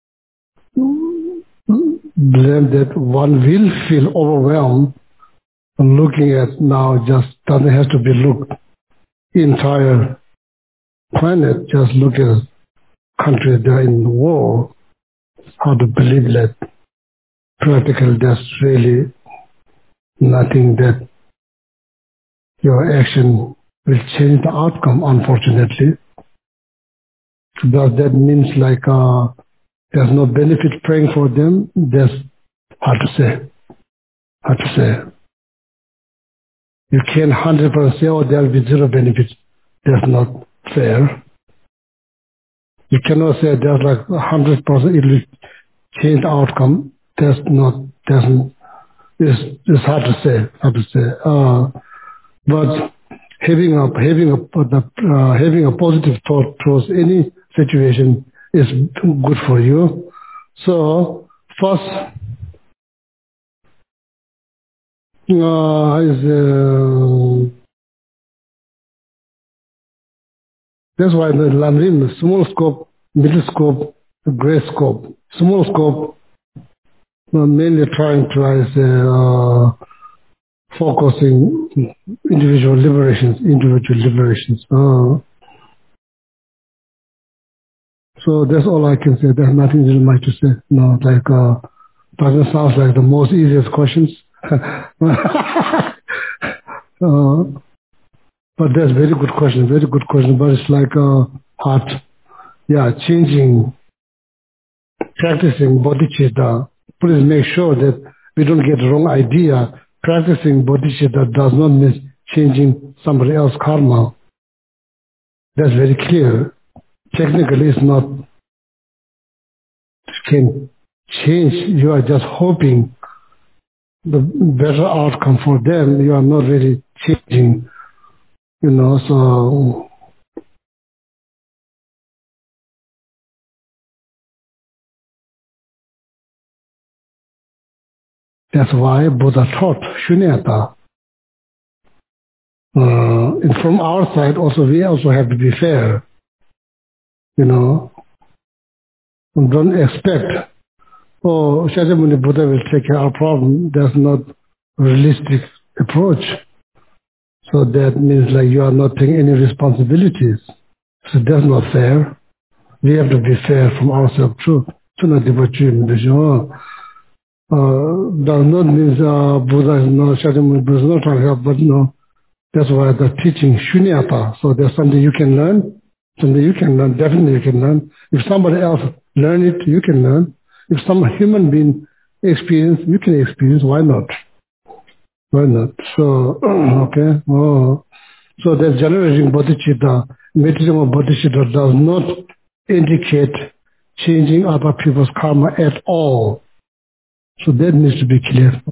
one will feel overwhelmed looking at now just doesn't have to be looked entire planet, just look at countries that are in the war, how to believe that practically there's really nothing that your action will change the outcome, unfortunately. Does that means like there's no benefit praying for them? That's hard to say. Hard to say. You can't 100% say, oh, there will be zero benefits. That's not fair. You cannot say there's like 100% it will change the outcome. That's not, it's hard to say, but having a positive thought towards any situation is good for you. So first, that's why the Lamrim, small scope, middle scope, great scope. Small scope, mainly trying to focusing individual liberations. So that's all I can say. There's nothing really much to say. No, like doesn't sound like the most easiest questions. But that's very good question. But it's like hard. Yeah, changing, practicing bodhicitta. Please make sure that we don't get the wrong idea. Practicing bodhicitta does not mean changing somebody else's karma. That's very clear. Technically, it's not can change. You are just hoping the better outcome for them. You are not really changing, so that's why Buddha taught shunyata. And from our side also, we also have to be fair, and don't expect, oh, Shakyamuni Buddha will take care of our problem. That's not a realistic approach. So that means like you are not taking any responsibilities. So that's not fair. We have to be fair from ourselves too. Does not mean Buddha is not, Shakyamuni Buddha is not trying to help, but no. That's why the teaching shunyata. So there's something you can learn, definitely you can learn. If somebody else learn it, you can learn. If some human being experience, you can experience, why not? So, okay. So that generating bodhicitta, meditating on bodhicitta does not indicate changing other people's karma at all. So that needs to be clear.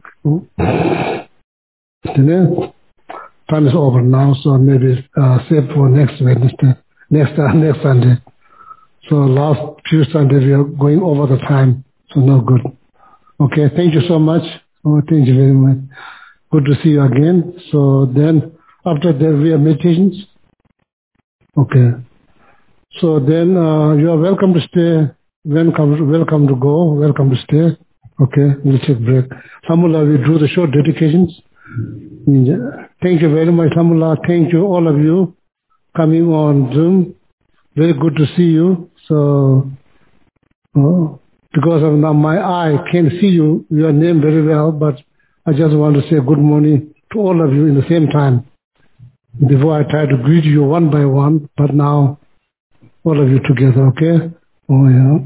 Time is over now, so maybe save for next Wednesday, next Sunday. So last few Sundays we are going over the time, so no good. Okay, thank you so much. Oh, thank you very much. Good to see you again. So then after that we have meditations. Okay. So then you are welcome to stay. Welcome to go. Welcome to stay. Okay, we'll take break. Samula, we do the short dedications. Thank you very much, Samula. Thank you, all of you, coming on Zoom. Very good to see you. So, because of now my eye can't see you, your name very well, but I just want to say good morning to all of you in the same time. Before I try to greet you one by one, but now all of you together, okay? Oh, yeah.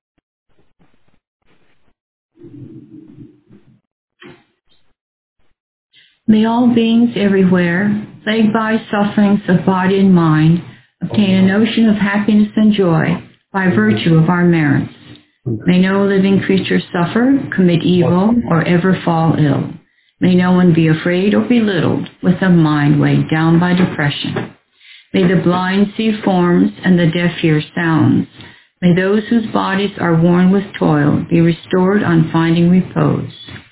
May all beings everywhere, plagued by sufferings of body and mind, obtain a notion of happiness and joy by virtue of our merits. May no living creature suffer, commit evil, or ever fall ill. May no one be afraid or belittled with a mind weighed down by depression. May the blind see forms and the deaf hear sounds. May those whose bodies are worn with toil be restored on finding repose.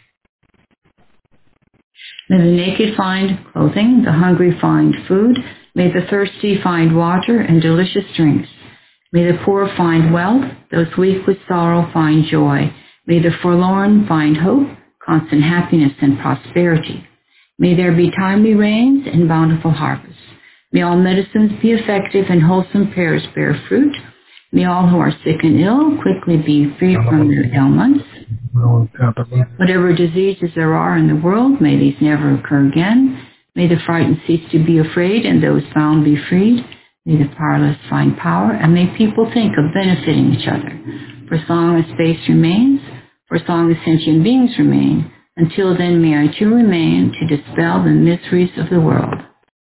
May the naked find clothing, the hungry find food. May the thirsty find water and delicious drinks. May the poor find wealth, those weak with sorrow find joy. May the forlorn find hope, constant happiness and prosperity. May there be timely rains and bountiful harvests. May all medicines be effective and wholesome prayers bear fruit. May all who are sick and ill quickly be freed from their ailments. Whatever diseases there are in the world, may these never occur again. May the frightened cease to be afraid and those bound be freed. May the powerless find power, and may people think of benefiting each other. For as long as space remains, for as long as sentient beings remain, until then may I too remain to dispel the miseries of the world.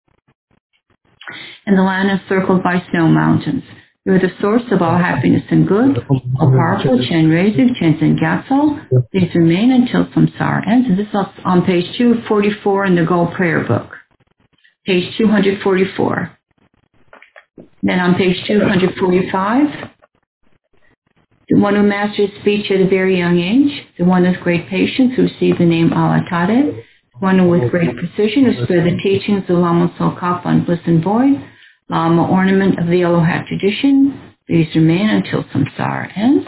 In the land encircled by snow mountains, you are the source of all happiness and good, all powerful Chenrezig, Chenzen Gyatso. Please remain until samsara ends. And this is on page 244 in the Gold Prayer Book. Page 244. Then on page 245, the one who mastered speech at a very young age, the one with great patience who received the name Alatade, the one who with great precision who spread the teachings of Lama Tsongkhapa on bliss and void, Lama ornament of the yellow hat tradition. Please remain until samsara ends.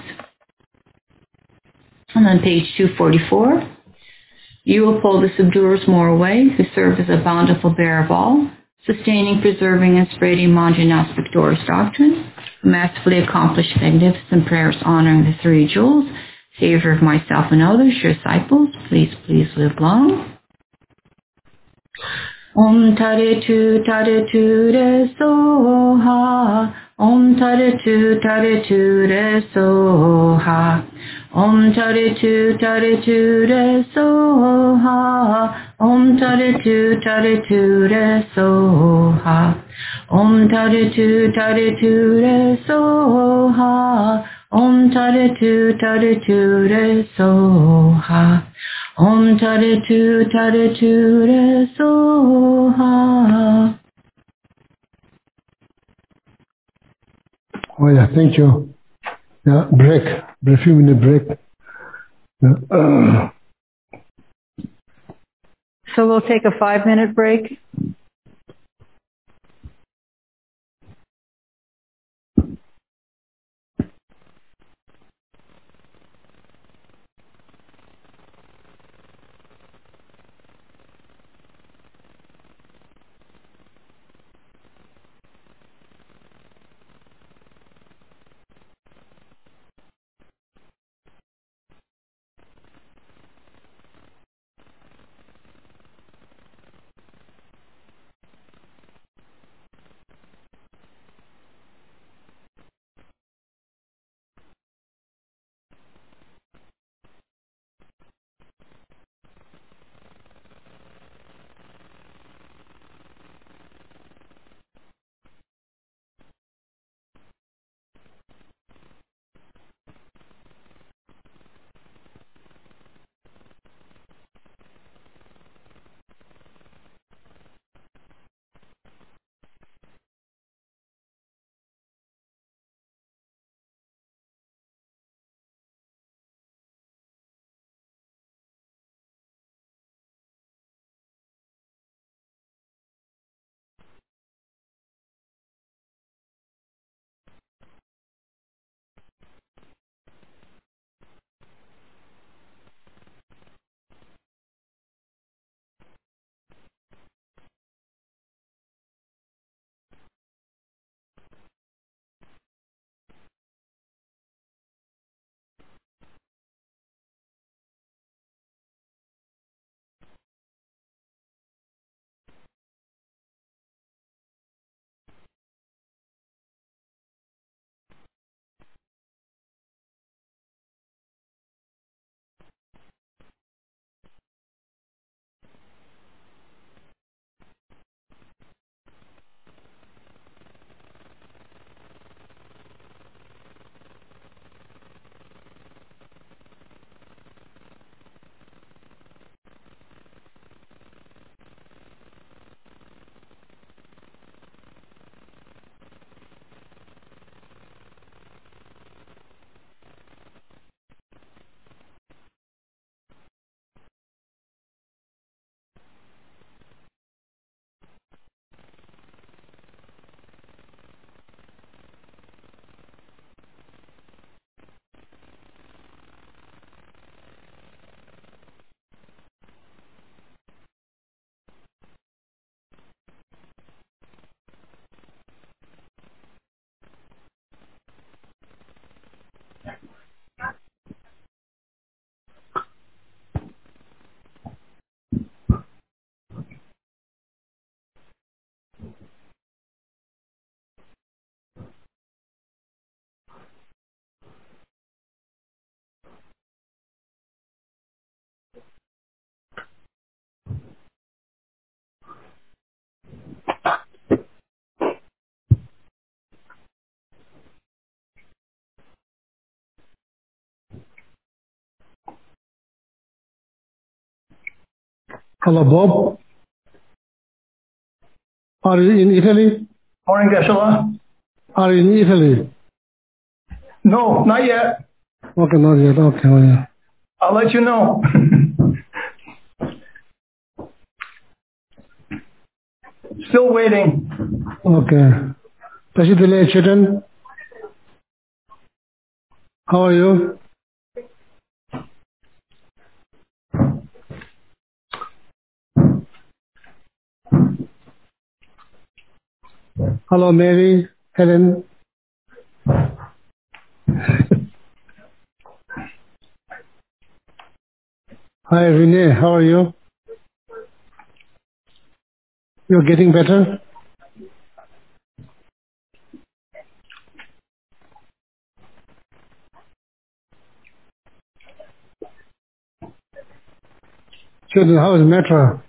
And on page 244, you will pull the subduers more away who serve as a bountiful bearer of all, sustaining, preserving, and spreading Manjanas victorious doctrine, who masterfully accomplished magnificent prayers honoring the three jewels, savior of myself and others, your disciples. Please live long. Om Tare Tu Re Soha. Om Tare Tu Re Soha. Om Tare Tu Re Soha. Om Tare Tu Re Soha. Om Tare Tu Re Soha. Om Tare Tu Re Soha. Om Tare Tu Re Soha. Oh yeah, thank you. Yeah, a few minute break. Yeah. So we'll take a 5-minute break. Hello, Bob. Are you in Italy? Morning, Geshe-la. Are you in Italy? No, not yet. Okay, not yet. Okay, oh, yeah. I'll let you know. Still waiting. Okay. President Chetan, how are you? Hello, Mary, Helen. Hi, Renee, how are you? You're getting better? Children, how is Metra?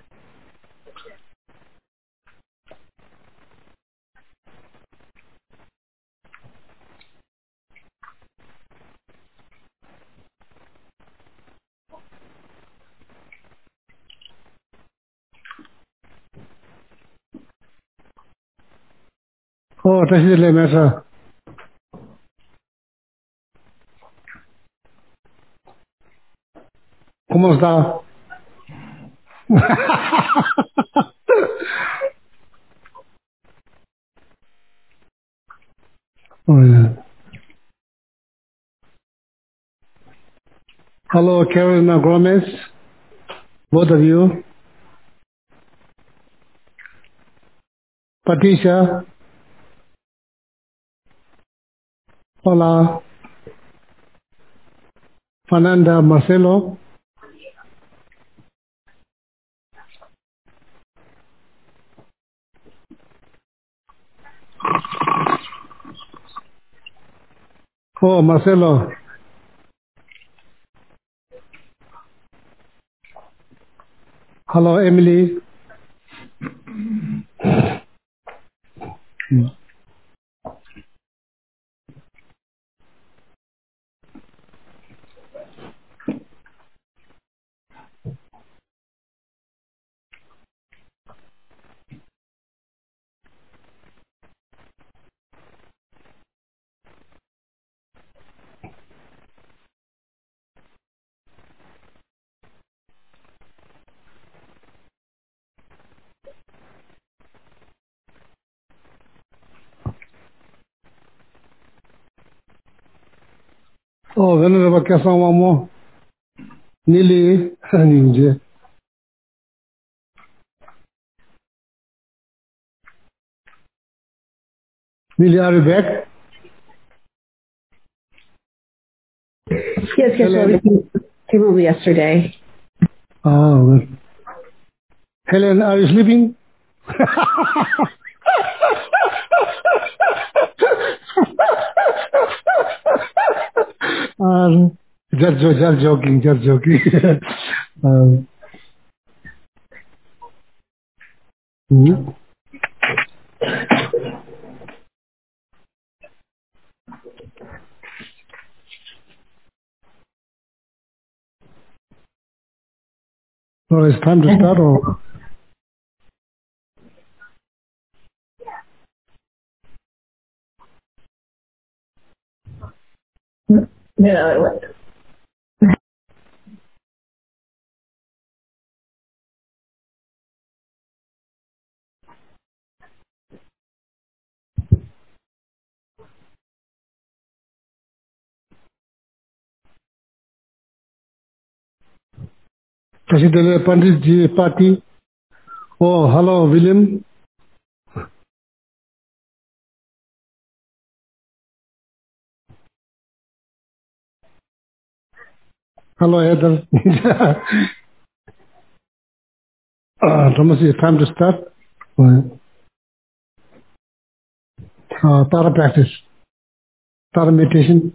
Oh, President Metra. ¿Cómo está? Oh, yeah. Hello, Carolina Gomez, both of you. Patricia, hola. Fernanda, Marcelo. Oh, Marcelo. Hello, Emily. Oh, Venerable Kesamamo. Nili. Nili, are you back? Yes, Helen. came over yesterday. Oh, well. Helen, are you sleeping? Just joking, just joking. Hmm? So it's time to start or? No, President Pandit Ji Party. Oh, hello, William. Hello, Heather. Thomas, it's time to start. Tara practice. Tara meditation.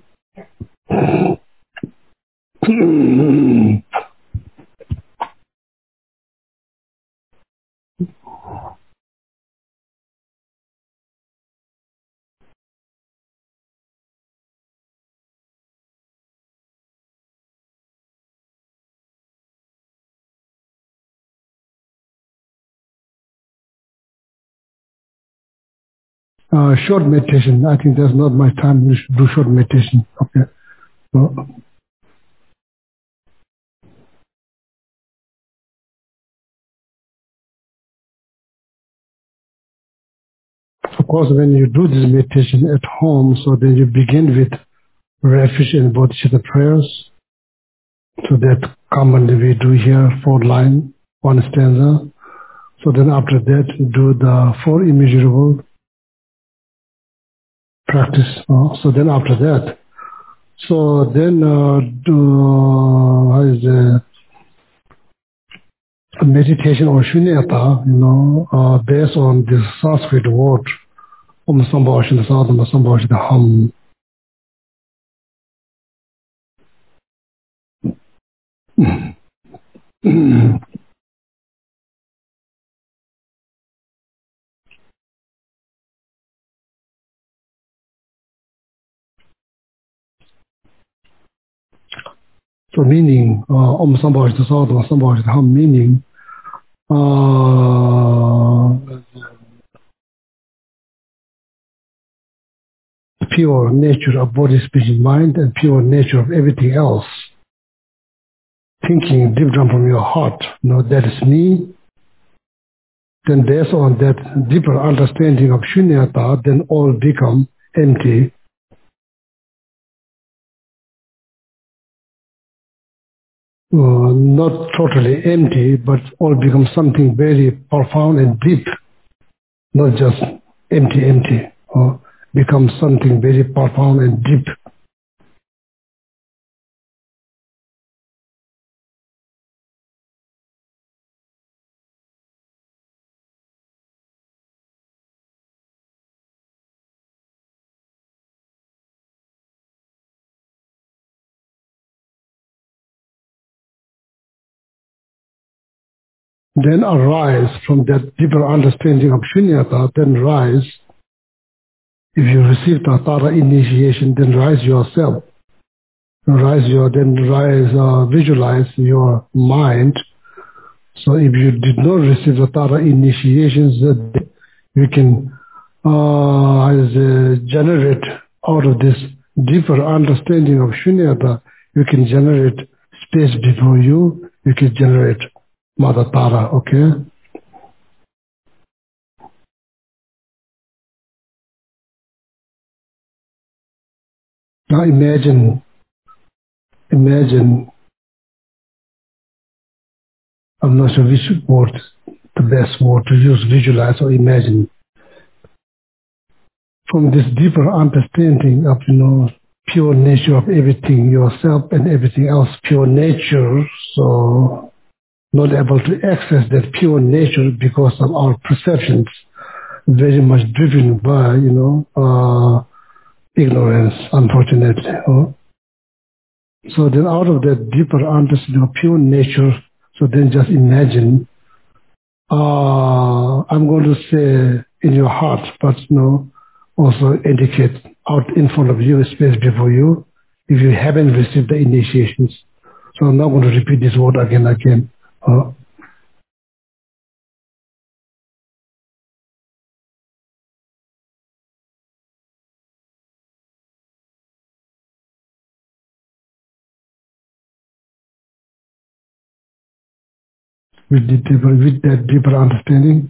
Short meditation. I think that's not my time. We should do short meditation. Okay. So, of course, when you do this meditation at home, so then you begin with refuge and bodhicitta prayers. So that commonly we do here, 4 line, 1 stanza. So then after that, do the 4 immeasurable practice. So then after that, so then do meditation or shunyata, based on this Sanskrit word, Om Sambhashana Sadhana Sambhashana Ham. So meaning, Om Sambhashana Sadhana Sambhashana Ham, meaning, pure nature of body, speech, and mind, and pure nature of everything else. Thinking deep down from your heart, that is me. Then based on that deeper understanding of shunyata, then all become empty. Not totally empty, but all become something very profound and deep. Not just empty, become something very profound and deep. Then arise from that deeper understanding of shunyata, then rise. If you receive the Tara initiation, then rise yourself. Visualize your mind. So if you did not receive the Tara initiations, you can generate out of this deeper understanding of shunyata, you can generate space before you, you can generate Mother Tara, okay? Now imagine, I'm not sure which word, the best word to use, visualize or imagine. From this deeper understanding of, pure nature of everything, yourself and everything else, pure nature, so not able to access that pure nature because of our perceptions, very much driven by, ignorance, unfortunately. So then out of that deeper understanding of pure nature, so then just imagine, I'm going to say in your heart, but also indicate out in front of you, space before you, if you haven't received the initiations. So I'm not going to repeat this word again. With that deeper understanding,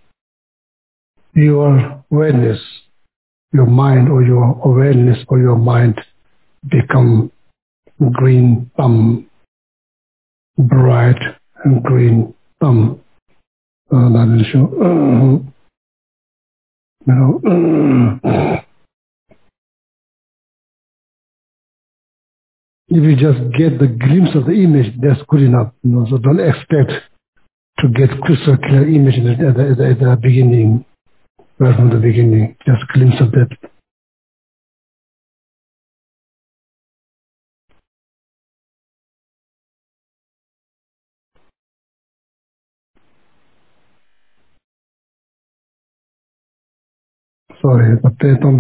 your awareness, your mind or your awareness or your mind become green thumb, bright and green thumb. That will show, if you just get the glimpse of the image, that's good enough. So don't expect to get crystal clear image at the beginning, right from the beginning. Just glimpse of that. Sorry, but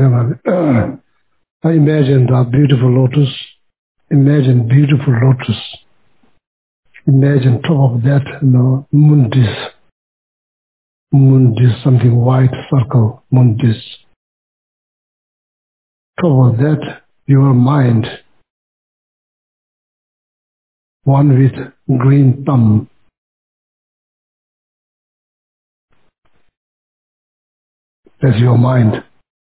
I imagine the beautiful lotus. Imagine beautiful lotus. Imagine top of that, mundis, something white circle, mundis. Toward that, your mind, one with green thumb, that's your mind.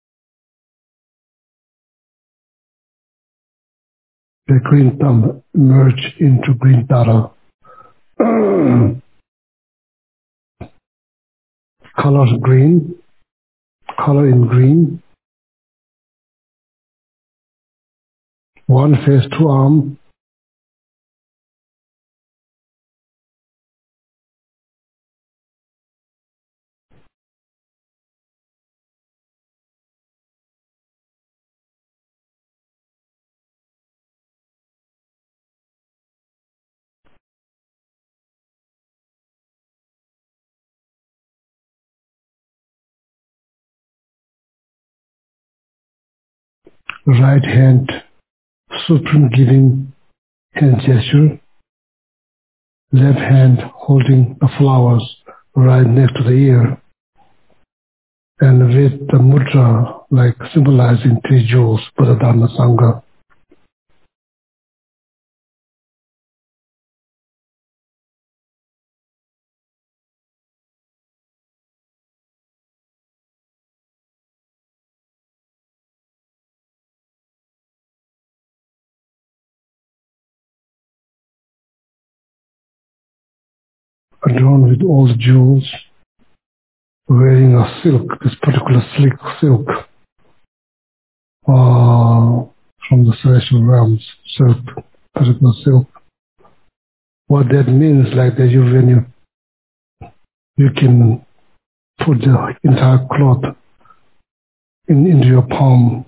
The green thumb merge into green data. Colors green, color in green, one face, two arm, right hand, supreme giving hand gesture, left hand holding the flowers right next to the ear, and with the mudra like symbolizing three jewels, Buddha, Dharma, Sangha. Adorned with all the jewels, wearing a silk, this particular silk, from the celestial realms, silk, particular silk. What that means, like that when you can put the entire cloth into your palm.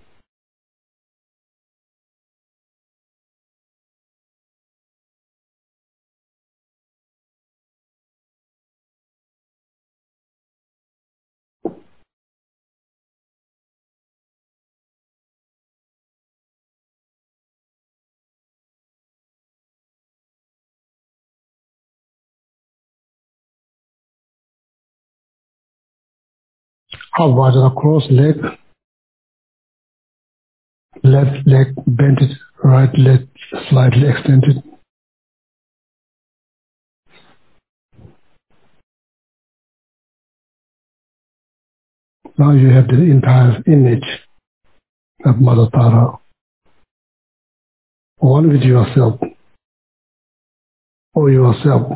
How about across leg, left leg bent, right leg slightly extended. Now you have the entire image of Mother Tara, one with yourself, or yourself.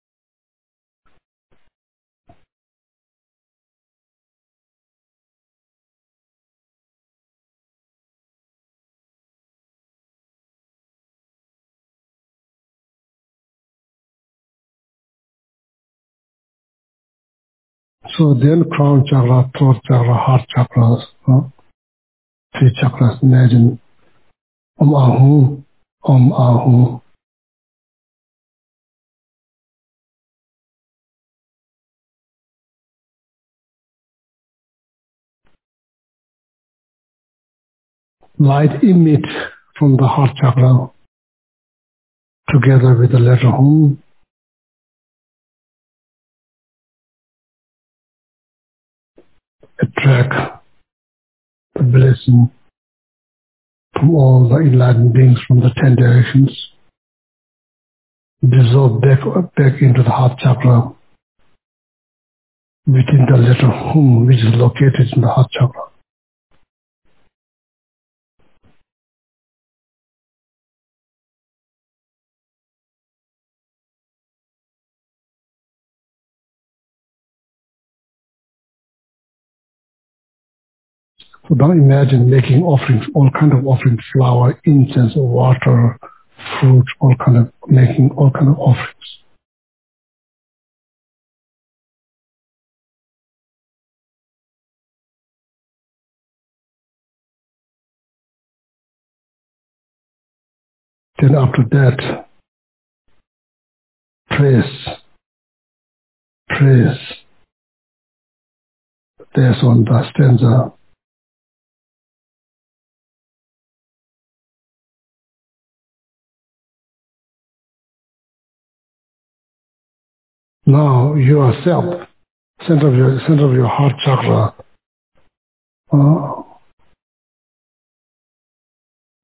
So then crown chakra, throat chakra, heart chakras, three chakras, imagine Om Ahu, Om Ahu. Light emit from the heart chakra together with the letter Hum, attract the blessing from all the enlightened beings from the 10 directions, dissolve back into the heart chakra within the letter Hum, which is located in the heart chakra. So now imagine making offerings, all kind of offerings, flower, incense, water, fruit, making all kind of offerings. Then after that, praise. There's on the stanza. Now yourself, center of your heart chakra,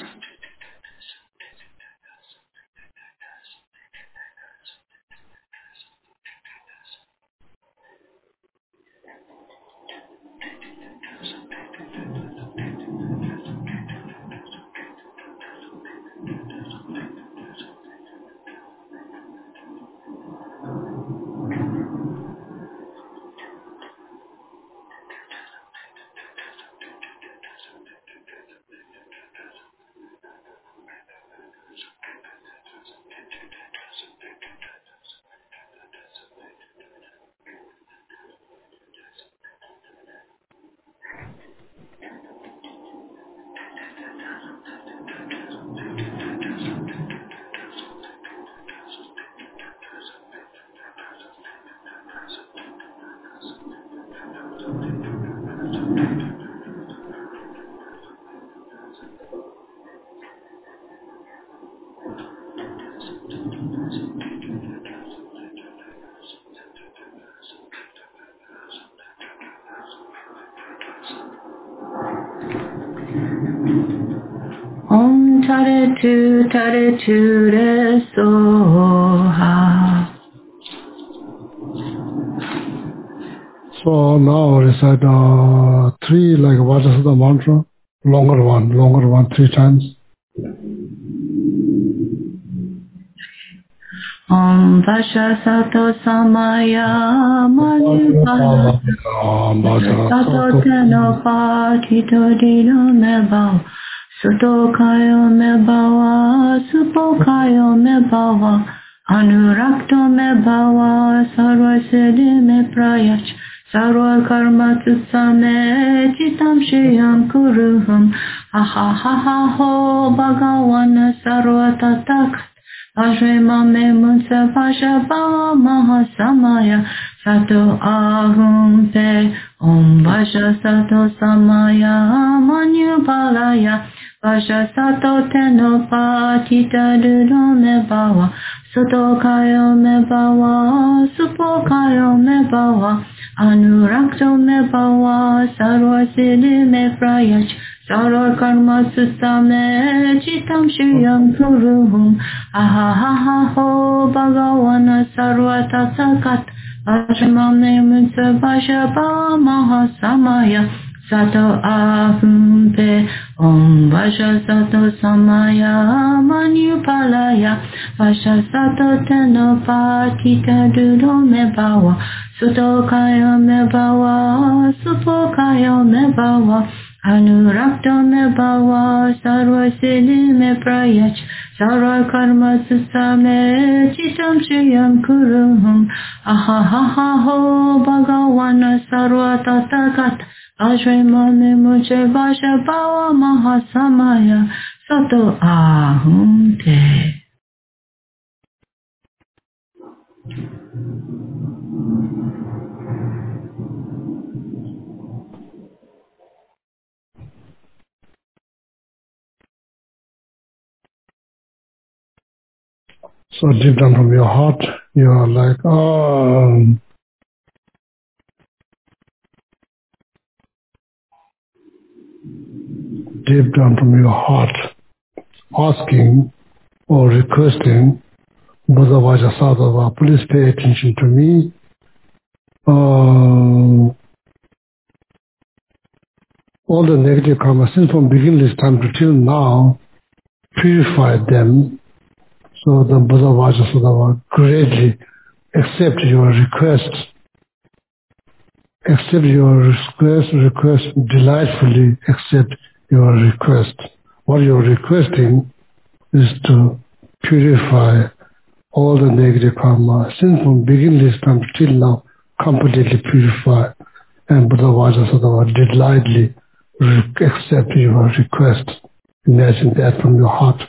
Om Tare Tu Re Soha. So now recite 3 like Vajrasattva mantra, longer one 3 times. Om Vajrasattva Samaya Manipala Sato Teno Patito Dino Mebao Suto Kayo Mebawa Supo Kayo Mebawa Anurakto Mebawa Sarva Siddhi Me Prayach Sarva Karma Tusame Chitam Shiyam Kuruhum Ha ha ha ha ho Bhagavana Sarva Tatak Vajrayamame Munsa Vajrabhava Mahasamaya Sato Ahum Te Om Vajrasato Samaya Manupalaya Vajrasato Teno Patita Dudo Mebawa Suto Kayo Mebawa Supo Kayo Mebawa Anurakto Mebawa Sarva Siddhi Me Prayach Sarva Karma Sustame Chitam Shiyam Kuruhum Aha ha ha ho Bhagavana Sarva Tatakat Vajramame Munsa Vajrabhava Mahasamaya Sato Ahum Te Om Vajrasato Samaya Manupalaya Vajrasato Teno Patita Dudo Mebawa Suto Kayo Mebawa Supo Kayo Mebawa Anurakto Mebawa Sarva Siddhi Me Prayach Sarva Karma Sustame Chitam Shiyam Kuruhum Aha ha ha ho Bhagavana Sarva Tatakat Vajrayamame Munsa Vajrabhava Mahasamaya Sato Ahum Te. So deep down from your heart, you are like, deep down from your heart, asking or requesting, Buddha Vajrasattva, please pay attention to me. All the negative karma, since from beginningless time to till now, purify them. So the Buddha Vajrasattva greatly accept your request. Accept your request, delightfully accept your request. What you're requesting is to purify all the negative karma, since from beginningless time till now, completely purify. And Buddha Vajrasattva delightfully accept your request. Imagine that from your heart.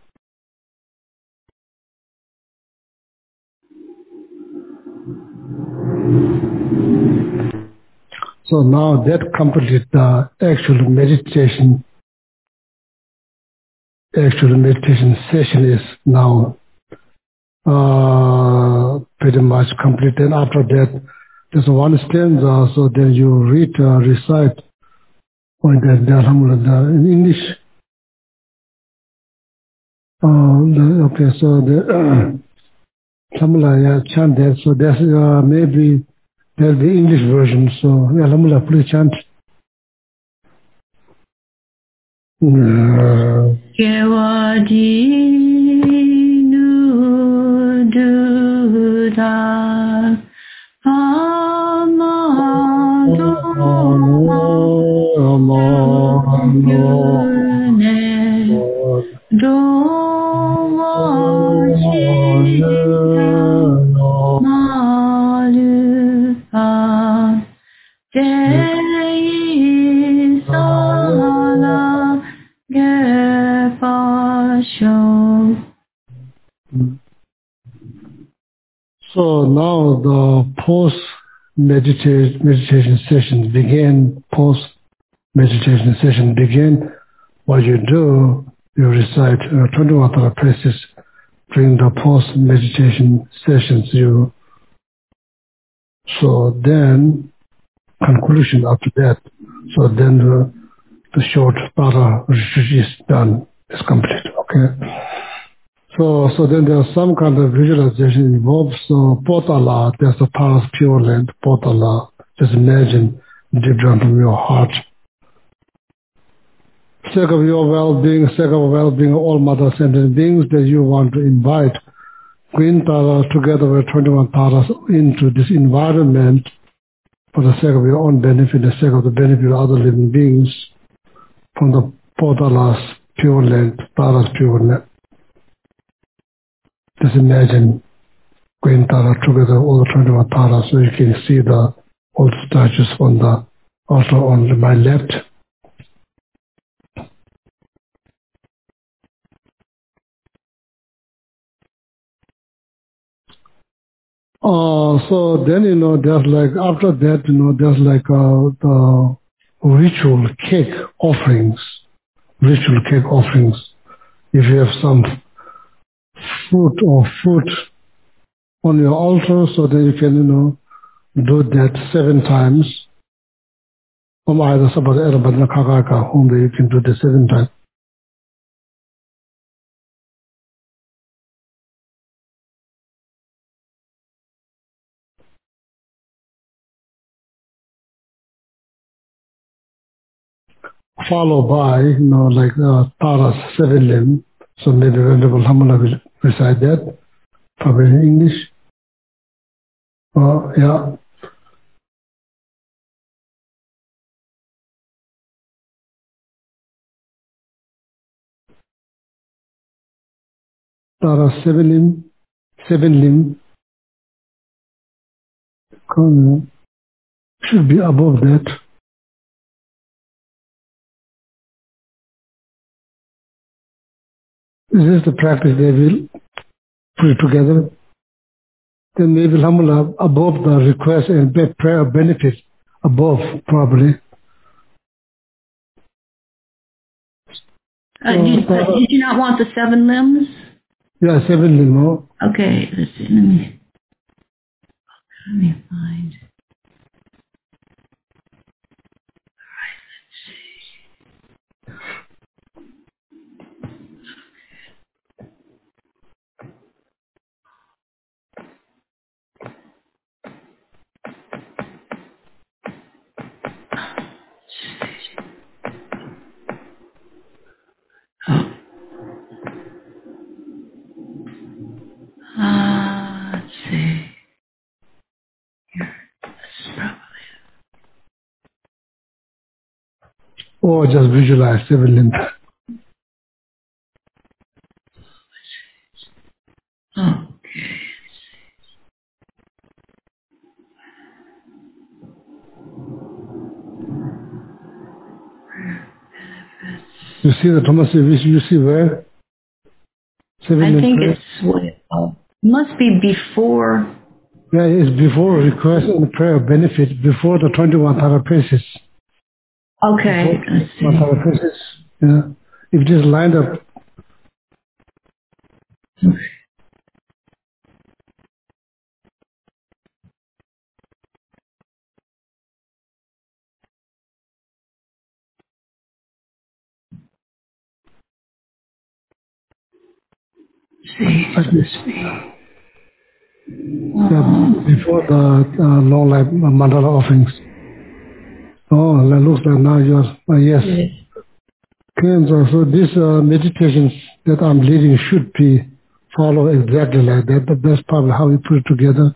So now that completes the actual meditation session is now pretty much complete. And after that, there's one stanza, so then you recite in English. Okay, so the Alhamdulillah, yeah, chant that. So that's maybe there's the English version. So yeah, Alhamdulillah, please chant. So now the meditation session begin. Meditation session begin. What you do, you recite 21 Tara praises during the post-meditation sessions. So then, conclusion after that. So then the short Tara retreat is done, is complete. Okay. So then there's some kind of visualization involved. So Potala, there's a Tara's pure land. Potala, just imagine deep down from your heart. Sake of your well-being, sake of well-being of all mother sentient beings that you want to invite Queen Tara together with 21 Taras into this environment for the sake of your own benefit, the sake of the benefit of other living beings from the Potala's pure land, Tara's pure land. Just imagine Queen Tara together with all the 21 Taras, so you can see the old statues on the altar on my left. So then, there's like, after that, there's like the ritual cake offerings. Ritual cake offerings. If you have some fruit or fruit on your altar, so then you can, do that 7 times. Whom you can do the 7 times. Followed by, like Tara's 7 limb. So maybe Venerable Hamala will recite that, probably in English. Yeah. Tara's 7 limb. Should be above that. This is the practice they will put it together. Then maybe Alhamdulillah above the request and prayer benefit above probably. Did you not want the 7 limbs? Yeah, 7 limb. Okay, let's see. Let me find. Let's see. Here, this is probably. Or just visualize 7 limb. Okay. You see the Thomas, you see where? 7 I think prayer? it's what it must be before. Yeah, it's before request and prayer benefit, before the 21 Tara praises. Okay, let's see. 21 Tara praises. Yeah. If it is lined up. Before the long life mandala offerings. Oh, that looks like now you're, yes. Okay, so these meditations that I'm leading should be followed exactly like that. That's probably how we put it together.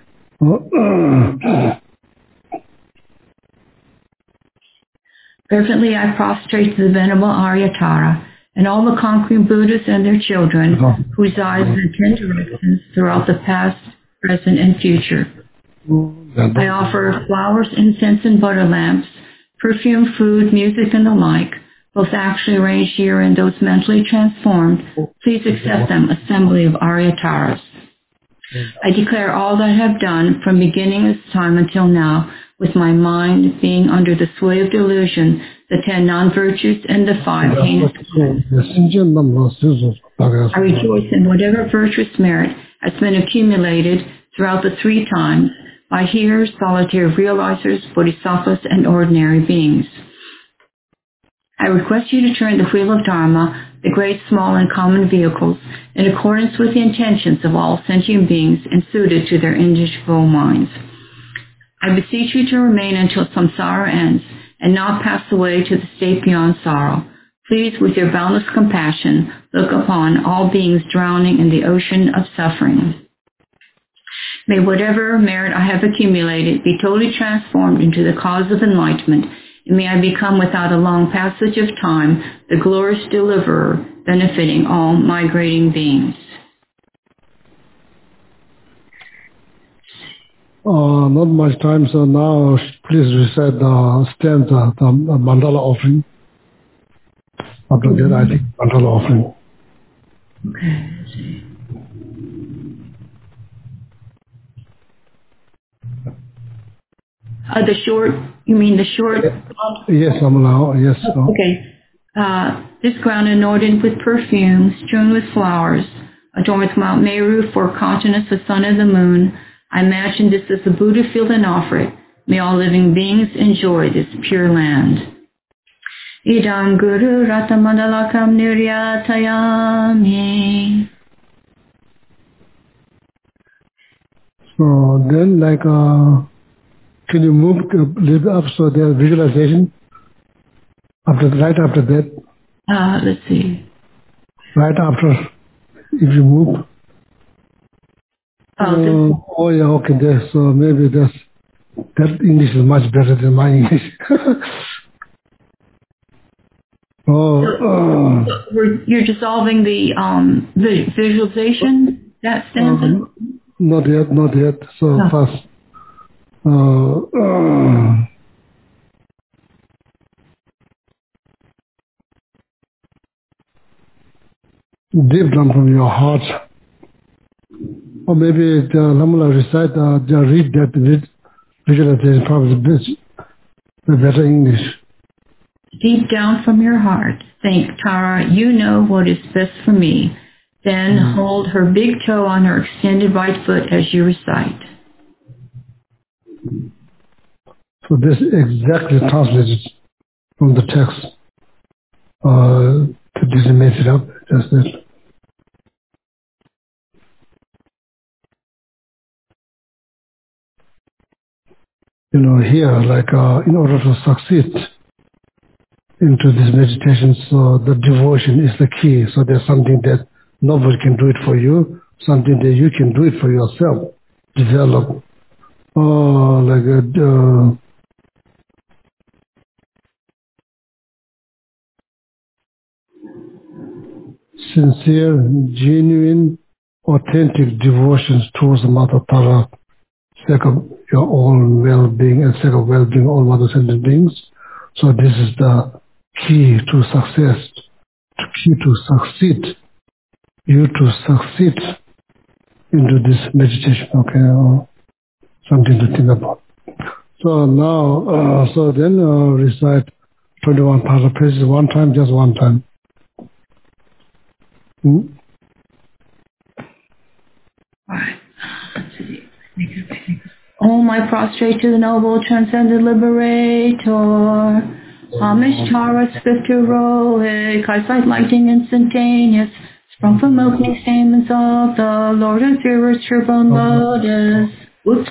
Reverently, I prostrate to the Venerable Aryatara and all the conquering Buddhas and their children who reside in 10 directions throughout the past, present, and future. I offer flowers, incense, and butter lamps, perfume, food, music, and the like, both actually arranged here and those mentally transformed. Please accept them, assembly of Aryataras. I declare all that I have done from beginning of time until now, with my mind being under the sway of delusion, the 10 non-virtues and the 5 heinous crimes. I rejoice in whatever virtuous merit has been accumulated throughout the 3 times by hearers, solitary realizers, bodhisattvas, and ordinary beings. I request you to turn the wheel of Dharma, the great, small, and common vehicles, in accordance with the intentions of all sentient beings and suited to their individual minds. I beseech you to remain until samsara ends and not pass away to the state beyond sorrow. Please, with your boundless compassion, look upon all beings drowning in the ocean of suffering. May whatever merit I have accumulated be totally transformed into the cause of enlightenment, and may I become, without a long passage of time, the glorious deliverer, benefiting all migrating beings. Not much time, so now please recite the stanza, the mandala offering. After that, I think mandala offering. Okay, let's see. The short, you mean the short? Yes, Amala, yes. Okay. This ground anointed with perfume, strewn with flowers, adorned with Mount Meru, 4 continents, the sun and the moon. I imagine this as the Buddha field and offer it. May all living beings enjoy this pure land. Idam Guru Ratamadalakam Niryatayami. So then, can you move a little bit up so there's visualization? Right after that? Let's see. Right after, if you move. Oh yeah, okay, so maybe that English is much better than my English. You're dissolving the visualization, that stanza? Not yet. So first, deep down from your heart, or maybe Lamala recite, read that visualization, probably the better English. Deep down from your heart, think, Tara, you know what is best for me. Then hold her big toe on her extended right foot as you recite. So this exactly translated from the text. To dismiss it up, just that. Here, in order to succeed into this meditation, so the devotion is the key. So there's something that nobody can do it for you, something that you can do it for yourself. Develop, sincere, genuine, authentic devotions towards the Mother Tara, sake of your own well-being and sake of well-being of all Mother Sentient beings. So this is the key to success, the key to succeed, you to succeed into this meditation, okay, something to think about. So now, then recite 21 para pages one time, just one time. Om, I prostrate to the noble transcendent liberator. Homage, Tara, swift heroic, eyesight lightning instantaneous, Sprung from opening stamens of the Lord of Spirits, triple lotus. Whoops.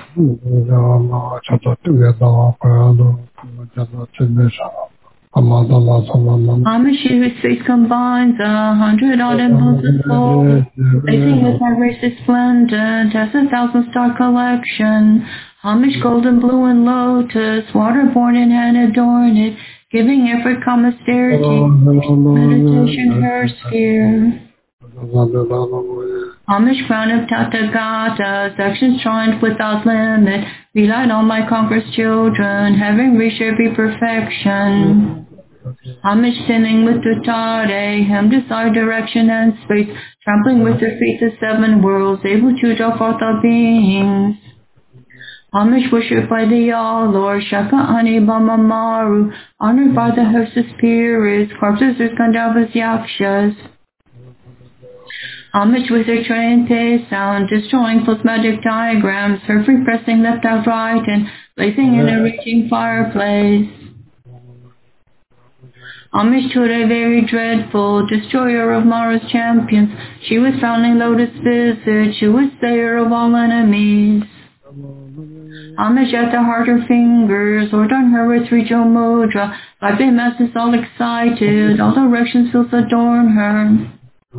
Amish whose face combines 100 odd impulses full, facing with my race resplendent as 1,000-star collection. Amish golden blue and lotus, waterborne and hand adorn it, giving effort calm austerity, meditation her sphere. Amish crown of Tathagata, sections triumph without limit, relied on my conqueror's children, having reached every perfection. Amish sinning with Tutare, him desire direction and space, trampling with their feet the 7 worlds, able to draw forth all beings. Amish worshipped by the All-Lord, Shaka Ani Bama Maru, honored by the host of spirits, corpses of Gandharvas Yakshas. Amish with their trained pace sound, destroying false magic diagrams, her free pressing left out right and blazing in a raging fireplace. Amish Ture very dreadful, destroyer of Mara's champions, she was founding Lotus Visit, she was slayer of all enemies. Amish at the heart her fingers, or on her with Rijo Mudra, like the masses all excited, all directions feels adorn her.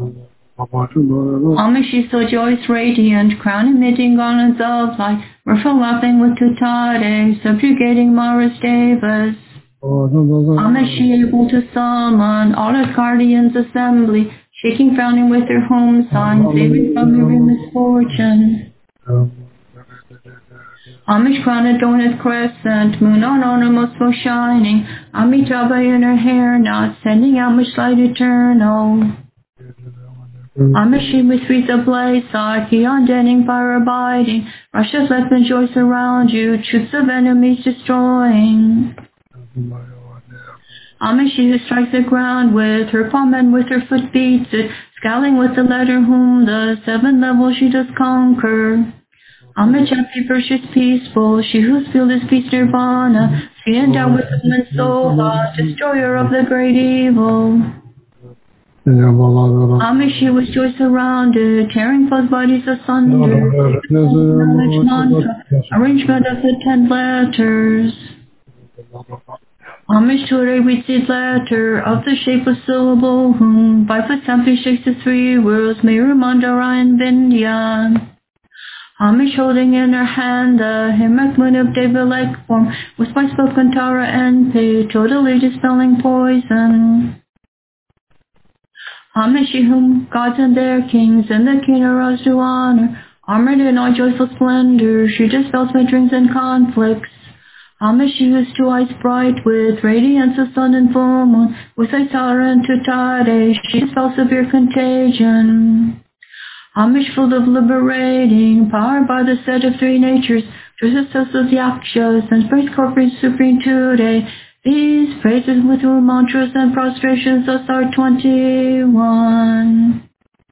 Amish she so joyous radiant, crown emitting garlands of light, Murpha laughing with Tutare, subjugating Mara's devas. Amish she able to summon all the guardians assembly, shaking frowning with their home signs, saving from every misfortune. Amish crown adorneth crescent, moon on honor most most shining, Amitabha in her hair knot, sending out much light eternal. Amish she with wreath ablaze, Saki on denning fire abiding, Russia's left and joy surround you, troops of enemies destroying. Amish she who strikes the ground with her palm and with her foot beats it, scowling with the letter whom the 7 levels she does conquer. Amish happy virtuous peaceful, she whose field is peace nirvana, she endowed with woman's soul, destroyer of the great evil. Amish she was joy surrounded, tearing foes' bodies asunder, knowledge mantra, arrangement of the 10 letters. Amish Ture we see letter of the shape of syllable whom 5 foot something shakes the 3 worlds, Meru Mandara and Vindhya. Amish holding in her hand the Himak moon of Deva-like form, with by spoken Tara and Pe, totally dispelling poison. Amish she whom gods and their kings and the Kinnaras do honor, armored in all joyful splendor, she dispels my dreams and conflicts. Amish she whose 2 eyes bright with radiance of sun and full moon, with Aitara and Tutare, she dispels severe contagion. Amish full of liberating, powered by the set of 3 natures, Tristos of Yakshas, and praise corporate supreme today. These praises with your mantras and prostrations thus are 21.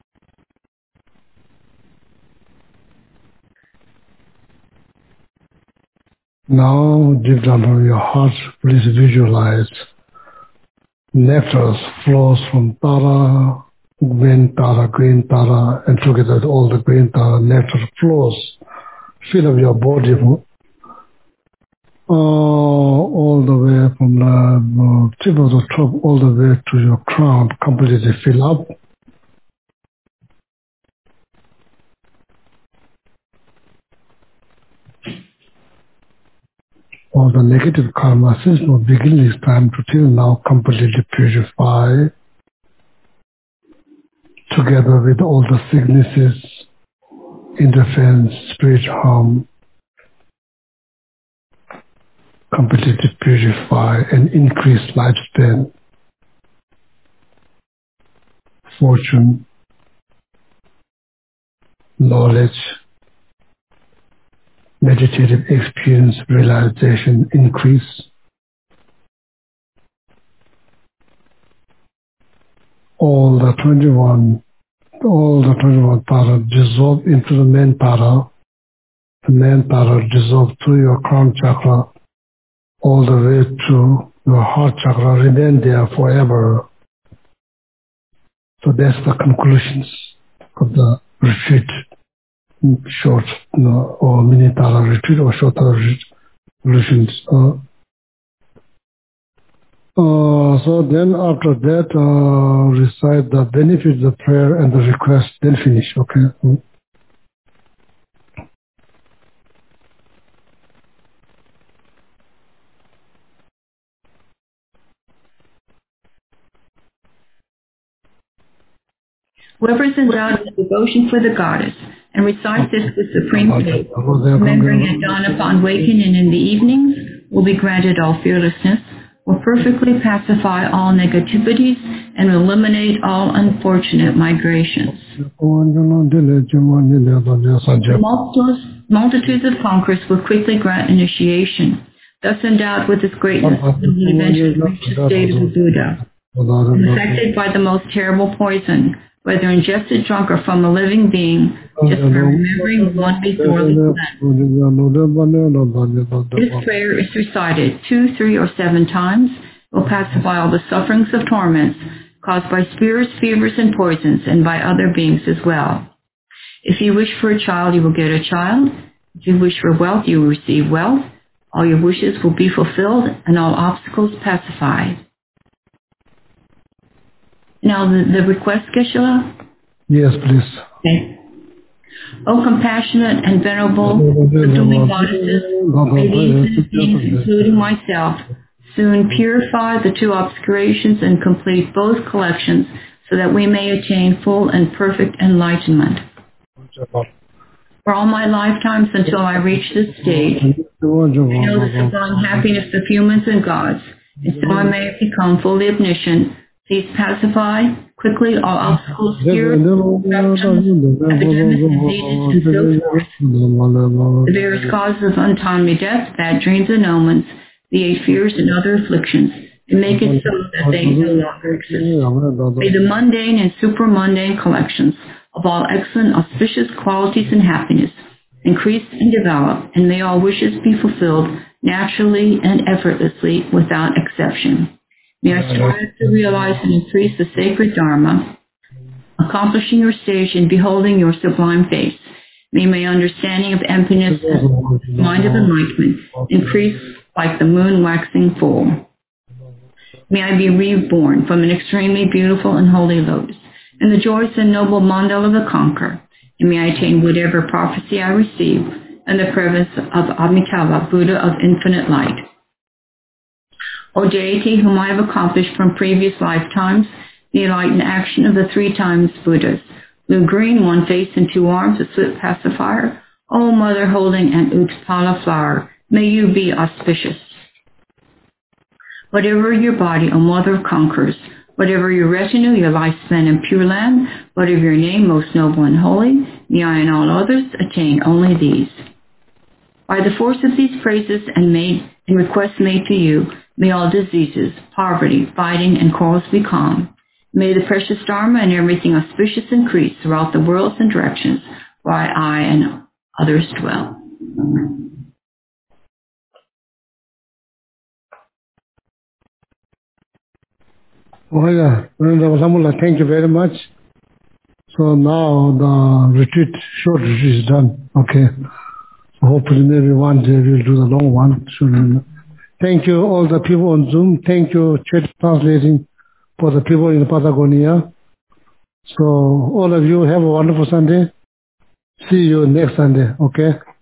Now, deep down from your heart, please visualize nectar flows from Tara, green Tara, and together with all the green Tara, nectar flows. Fill up your body all the way from the tip of the top all the way to your crown, completely fill up. All the negative karma since the beginning this time to till now completely purify, together with all the sicknesses, interference, spiritual harm, completely purify and increase lifespan, fortune, knowledge, meditative experience, realization, increase. All the 21 Tara dissolve into the main Tara. The main Tara dissolve to your crown chakra, all the way to your heart chakra, remain there forever. So that's the conclusions of the retreat, short or mini Tara retreat or short Tara resolutions. So then after that, recite the benefits of prayer and the request, then finish, okay? Whoever is endowed with devotion for the goddess and recites this with supreme faith, remembering at dawn upon waking and in the evenings, will be granted all fearlessness, will perfectly pacify all negativities, and will eliminate all unfortunate migrations. The multitudes of conquerors will quickly grant initiation. Thus endowed with this greatness, they will eventually reach the state of the Buddha. Infected by the most terrible poison, whether ingested, drunk, or from a living being, just by remembering one before the cleanse. This prayer is recited 2, 3, or 7 times. It will pacify all the sufferings of torments caused by spirits, fevers, and poisons, and by other beings as well. If you wish for a child, you will get a child. If you wish for wealth, you will receive wealth. All your wishes will be fulfilled, and all obstacles pacified. Now the request, Geshe-la? Yes, please. Okay. O compassionate and venerable subduing goddesses, may these beings, including myself, soon purify the 2 obscurations and complete both collections so that we may attain full and perfect enlightenment. For all my lifetimes until I reach this stage, I know the sublime happiness of humans and gods, and so I may become fully omniscient. Please pacify quickly all obstacles, fears, corruptions, epidemics, diseases, and so forth. The various causes of untimely death, bad dreams and omens, the 8 fears and other afflictions, and make it so that they no longer exist. May the mundane and supramundane collections of all excellent, auspicious qualities and happiness increase and develop, and may all wishes be fulfilled naturally and effortlessly without exception. May I strive to realize and increase the sacred Dharma, accomplishing your stage and beholding your sublime face. May my understanding of emptiness and mind of enlightenment increase like the moon waxing full. May I be reborn from an extremely beautiful and holy lotus, and the joyous and noble mandala of the conqueror. And may I attain whatever prophecy I receive, and the presence of Amitabha, Buddha of infinite light. O deity whom I have accomplished from previous lifetimes, the enlightened action of the 3 times Buddhas, blue-green, 1 face and 2 arms, a swift pacifier, O mother holding an Utpala flower, may you be auspicious. Whatever your body, O mother conquers, whatever your retinue, your lifespan in Pure Land, whatever your name, most noble and holy, may I and all others attain only these. By the force of these praises and requests made to you, may all diseases, poverty, fighting, and quarrels be calm. May the precious Dharma and everything auspicious increase throughout the worlds and directions where I and others dwell. Oh yeah, thank you very much. So now the short retreat is done. Okay. Hopefully maybe one day we'll do the long one soon. Thank you all the people on Zoom. Thank you, Chet translating for the people in Patagonia. So all of you have a wonderful Sunday. See you next Sunday, okay?